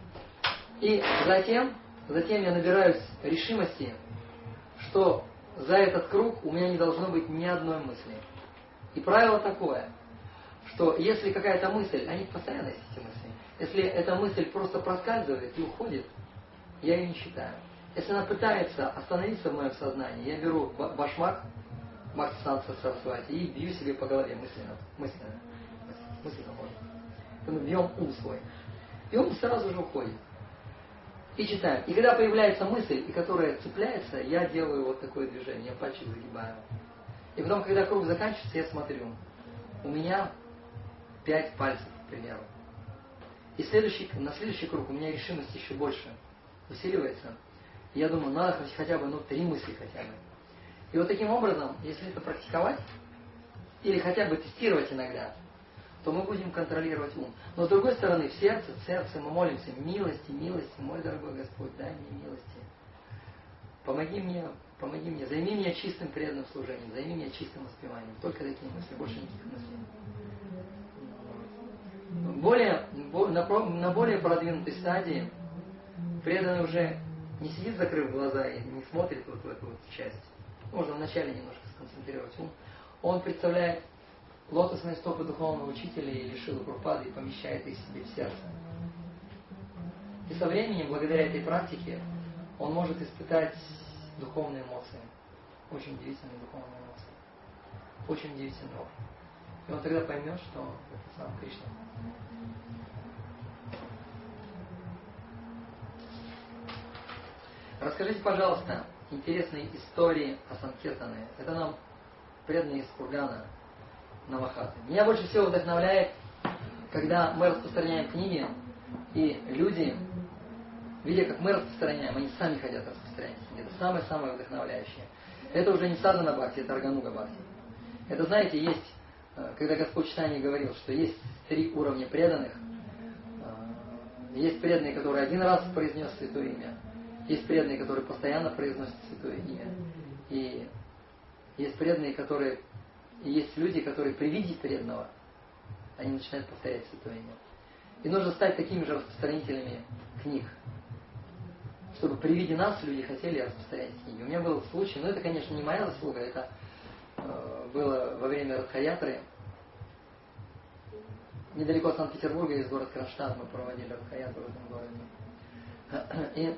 И затем, затем я набираюсь решимости, что за этот круг у меня не должно быть ни одной мысли. И правило такое, что если какая-то мысль, они постоянно есть эти мысли, если эта мысль просто проскальзывает и уходит, я ее не считаю. Если она пытается остановиться в моем сознании, я беру башмак Бхактисиданта Сарасвати и бью себе по голове мысленно. Мысленно. Мысленно можно. Мы бьем ум свой. И он сразу же уходит. И читаем. И когда появляется мысль, и которая цепляется, я делаю вот такое движение, я пальчик загибаю. И потом, когда круг заканчивается, я смотрю. У меня пять пальцев, к примеру. И следующий, на следующий круг у меня решимость еще больше усиливается. И я думаю, надо хотя бы, ну, три мысли хотя бы. И вот таким образом, если это практиковать, или хотя бы тестировать иногда, то мы будем контролировать ум. Но с другой стороны, в сердце, в сердце мы молимся: милости, милости, мой дорогой Господь, дай мне милости. Помоги мне, помоги мне, займи меня чистым преданным служением, займи меня чистым воспеванием. Только такие мысли, больше никаких мыслей. Более, на более продвинутой стадии преданный уже не сидит, закрыв глаза, и не смотрит вот в эту вот часть. Можно вначале немножко сконцентрировать ум. Он представляет лотосные стопы духовного учителя или Шрилы Прабхупады и помещает их себе в сердце. И со временем, благодаря этой практике, он может испытать духовные эмоции. Очень удивительные духовные эмоции. Очень удивительный опыт. И он тогда поймет, что это сам Кришна. Расскажите, пожалуйста, интересные истории о Санкиртане. Это нам преданные из Кургана Навахаты. Меня больше всего вдохновляет, когда мы распространяем книги, И люди, видя, как мы распространяем, они сами хотят распространять книги. Это самое-самое вдохновляющее. Это уже не садхана бхакти, это рагануга бхакти. Это, знаете, есть, когда Господь в Читании говорил, что есть три уровня преданных. Есть преданные, которые один раз произнес святое имя. Есть преданные, которые постоянно произносят святое имя. И есть преданные, которые... И есть люди, которые при виде преданного, они начинают повторять святое имя. И нужно стать такими же распространителями книг. Чтобы при виде нас люди хотели распространять книги. У меня был случай, но это, конечно, не моя заслуга, это э, было во время Радха-ятры. Недалеко от Санкт-Петербурга есть город Кронштадт, мы проводили Радха-ятру в этом городе. И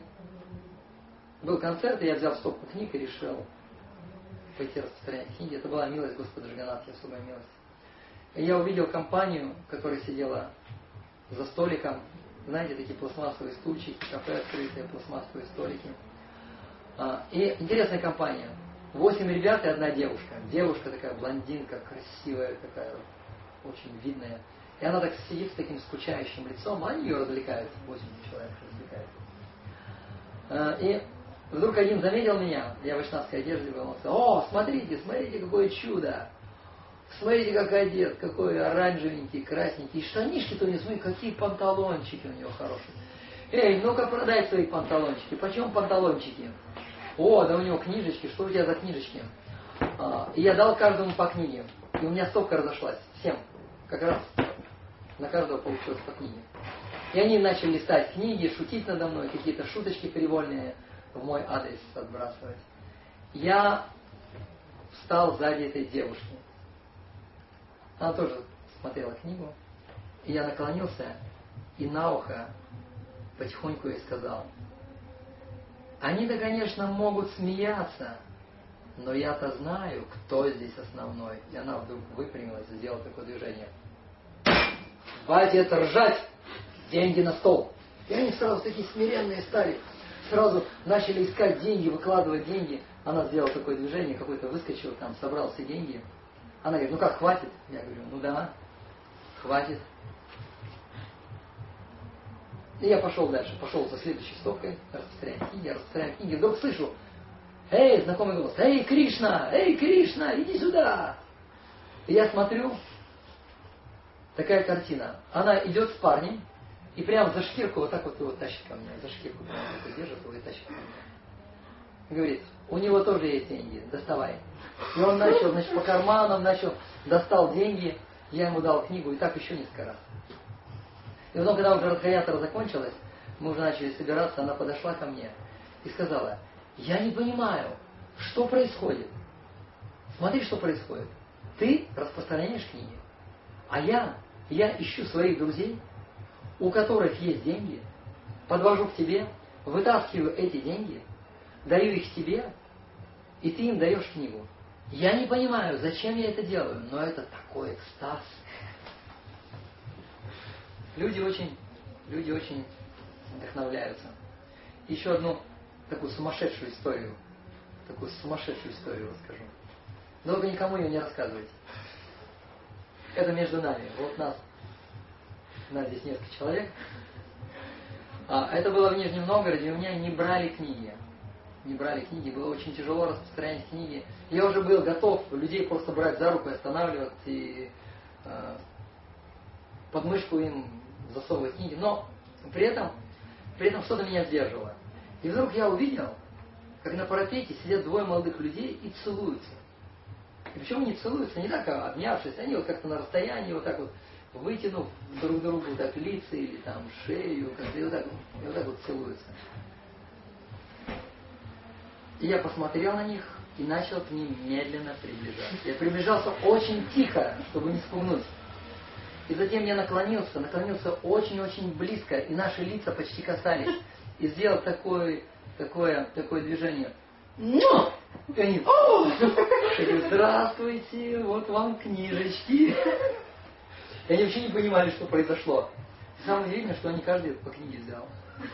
был концерт, и я взял стопку книг и решил пойти распространять книги. Это была милость Господа Джаганнатхи, особая милость. И я увидел компанию, которая сидела за столиком. Знаете, такие пластмассовые стульчики, кафе открытые, пластмассовые столики. И интересная компания. Восемь ребят и одна девушка. Девушка такая блондинка, красивая такая, очень видная. И она так сидит с таким скучающим лицом, а они ее развлекают. Восемь человек развлекают. И вдруг один заметил меня, я в вайшнавской одежде был, он сказал: о, смотрите, смотрите, какое чудо! Смотрите, как одет, какой оранжевенький, красненький. И штанишки-то у него, смотрите, какие панталончики у него хорошие. Эй, ну-ка продай свои панталончики. Почем панталончики? О, да у него книжечки. Что у тебя за книжечки? А, и я дал каждому по книге. И у меня стопка разошлась. Всем. Как раз на каждого получилось по книге. И они начали листать книги, шутить надо мной, какие-то шуточки привольные в мой адрес отбрасывать. Я встал сзади этой девушки. Она тоже смотрела книгу. И я наклонился и на ухо потихоньку ей сказал: они-то, конечно, могут смеяться, но я-то знаю, кто здесь основной. И она вдруг выпрямилась и сделала такое движение. Хватит ржать! Деньги на стол! И они сразу такие смиренные стали. Сразу начали искать деньги, выкладывать деньги. Она сделала такое движение, какой-то выскочил, там собрал все деньги. Она говорит: ну как, хватит? Я говорю: ну да, хватит. И я пошел дальше, пошел за следующей стопкой, распространяю книги, распространяю книги. Вдруг слышу: эй, знакомый голос: эй, Кришна, эй, Кришна, иди сюда. И я смотрю, такая картина. Она идет с парнем, и прямо за шкирку вот так вот его тащит ко мне. За шкирку прямо вот так держит его и тащит ко мне. Говорит: у него тоже есть деньги, доставай. И он начал, значит, по карманам начал, достал деньги, я ему дал книгу, и так еще несколько раз. И потом, когда уже Радха-ятра закончилась, мы уже начали собираться, она подошла ко мне и сказала: я не понимаю, что происходит. Смотри, что происходит. Ты распространяешь книги, а я, я ищу своих друзей, у которых есть деньги, подвожу к тебе, вытаскиваю эти деньги, даю их тебе, и ты им даешь книгу. Я не понимаю, зачем я это делаю, но это такой экстаз. Люди очень, люди очень вдохновляются. Еще одну такую сумасшедшую историю, такую сумасшедшую историю расскажу. Долго никому ее не рассказывайте. Это между нами. Вот нас, нас здесь несколько человек. А, это было в Нижнем Новгороде, и у меня не брали книги. Не брали книги, было очень тяжело распространять книги. Я уже был готов людей просто брать за руку, останавливать и э, под мышку им засовывать книги. Но при этом, при этом что-то меня сдерживало. И вдруг я увидел, как на парапете сидят двое молодых людей и целуются. И причем они целуются не так, а обнявшись, они вот как-то на расстоянии, вот так вот вытянув друг другу так лица или там шею, как-то и вот так, и вот так вот целуются. И я посмотрел на них и начал к ним медленно приближаться. Я приближался очень тихо, чтобы не спугнуть. И затем я наклонился, наклонился очень-очень близко, и наши лица почти касались. И сделал такое, такое, такое движение. Но! И они: о! Здравствуйте, вот вам книжечки. И они вообще не понимали, что произошло. И самое удивительное, что они каждый по книге взял.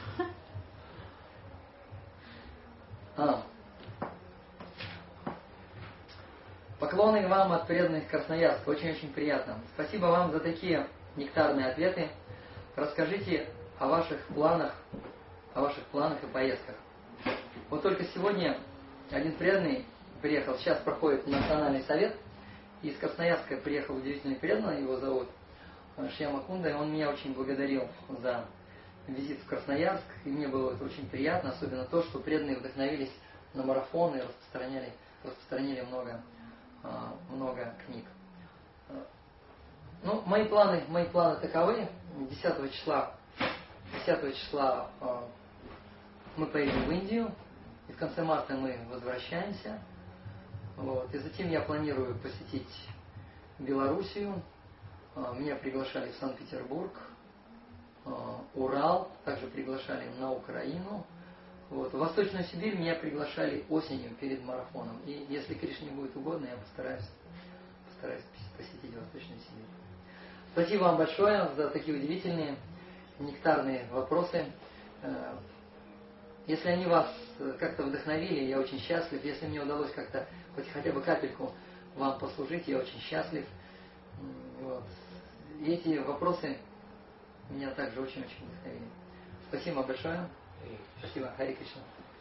А. Поклоны вам от преданных Красноярска. Очень-очень приятно. Спасибо вам за такие нектарные ответы. Расскажите о ваших планах, о ваших планах и поездках. Вот только сегодня один преданный приехал, сейчас проходит национальный совет, из Красноярска приехал удивительный преданный, его зовут Шьяма Кунда, и он меня очень благодарил за визит в Красноярск, и мне было это очень приятно, особенно то, что преданные вдохновились на марафоны и распространяли, распространили много, много книг. Ну, мои планы, мои планы таковы. десятого числа, десятого числа мы поедем в Индию, и в конце марта мы возвращаемся. Вот. И затем я планирую посетить Белоруссию. Меня приглашали в Санкт-Петербург, Урал, также приглашали на Украину. Вот. В Восточную Сибирь меня приглашали осенью перед марафоном. И если Кришне будет угодно, я постараюсь, постараюсь посетить Восточную Сибирь. Спасибо вам большое за такие удивительные, нектарные вопросы. Если они вас как-то вдохновили, я очень счастлив. Если мне удалось как-то, хоть хотя бы капельку вам послужить, я очень счастлив. Вот. И эти вопросы меня также очень-очень вдохновили. Спасибо большое. Спасибо. Хари Кришна.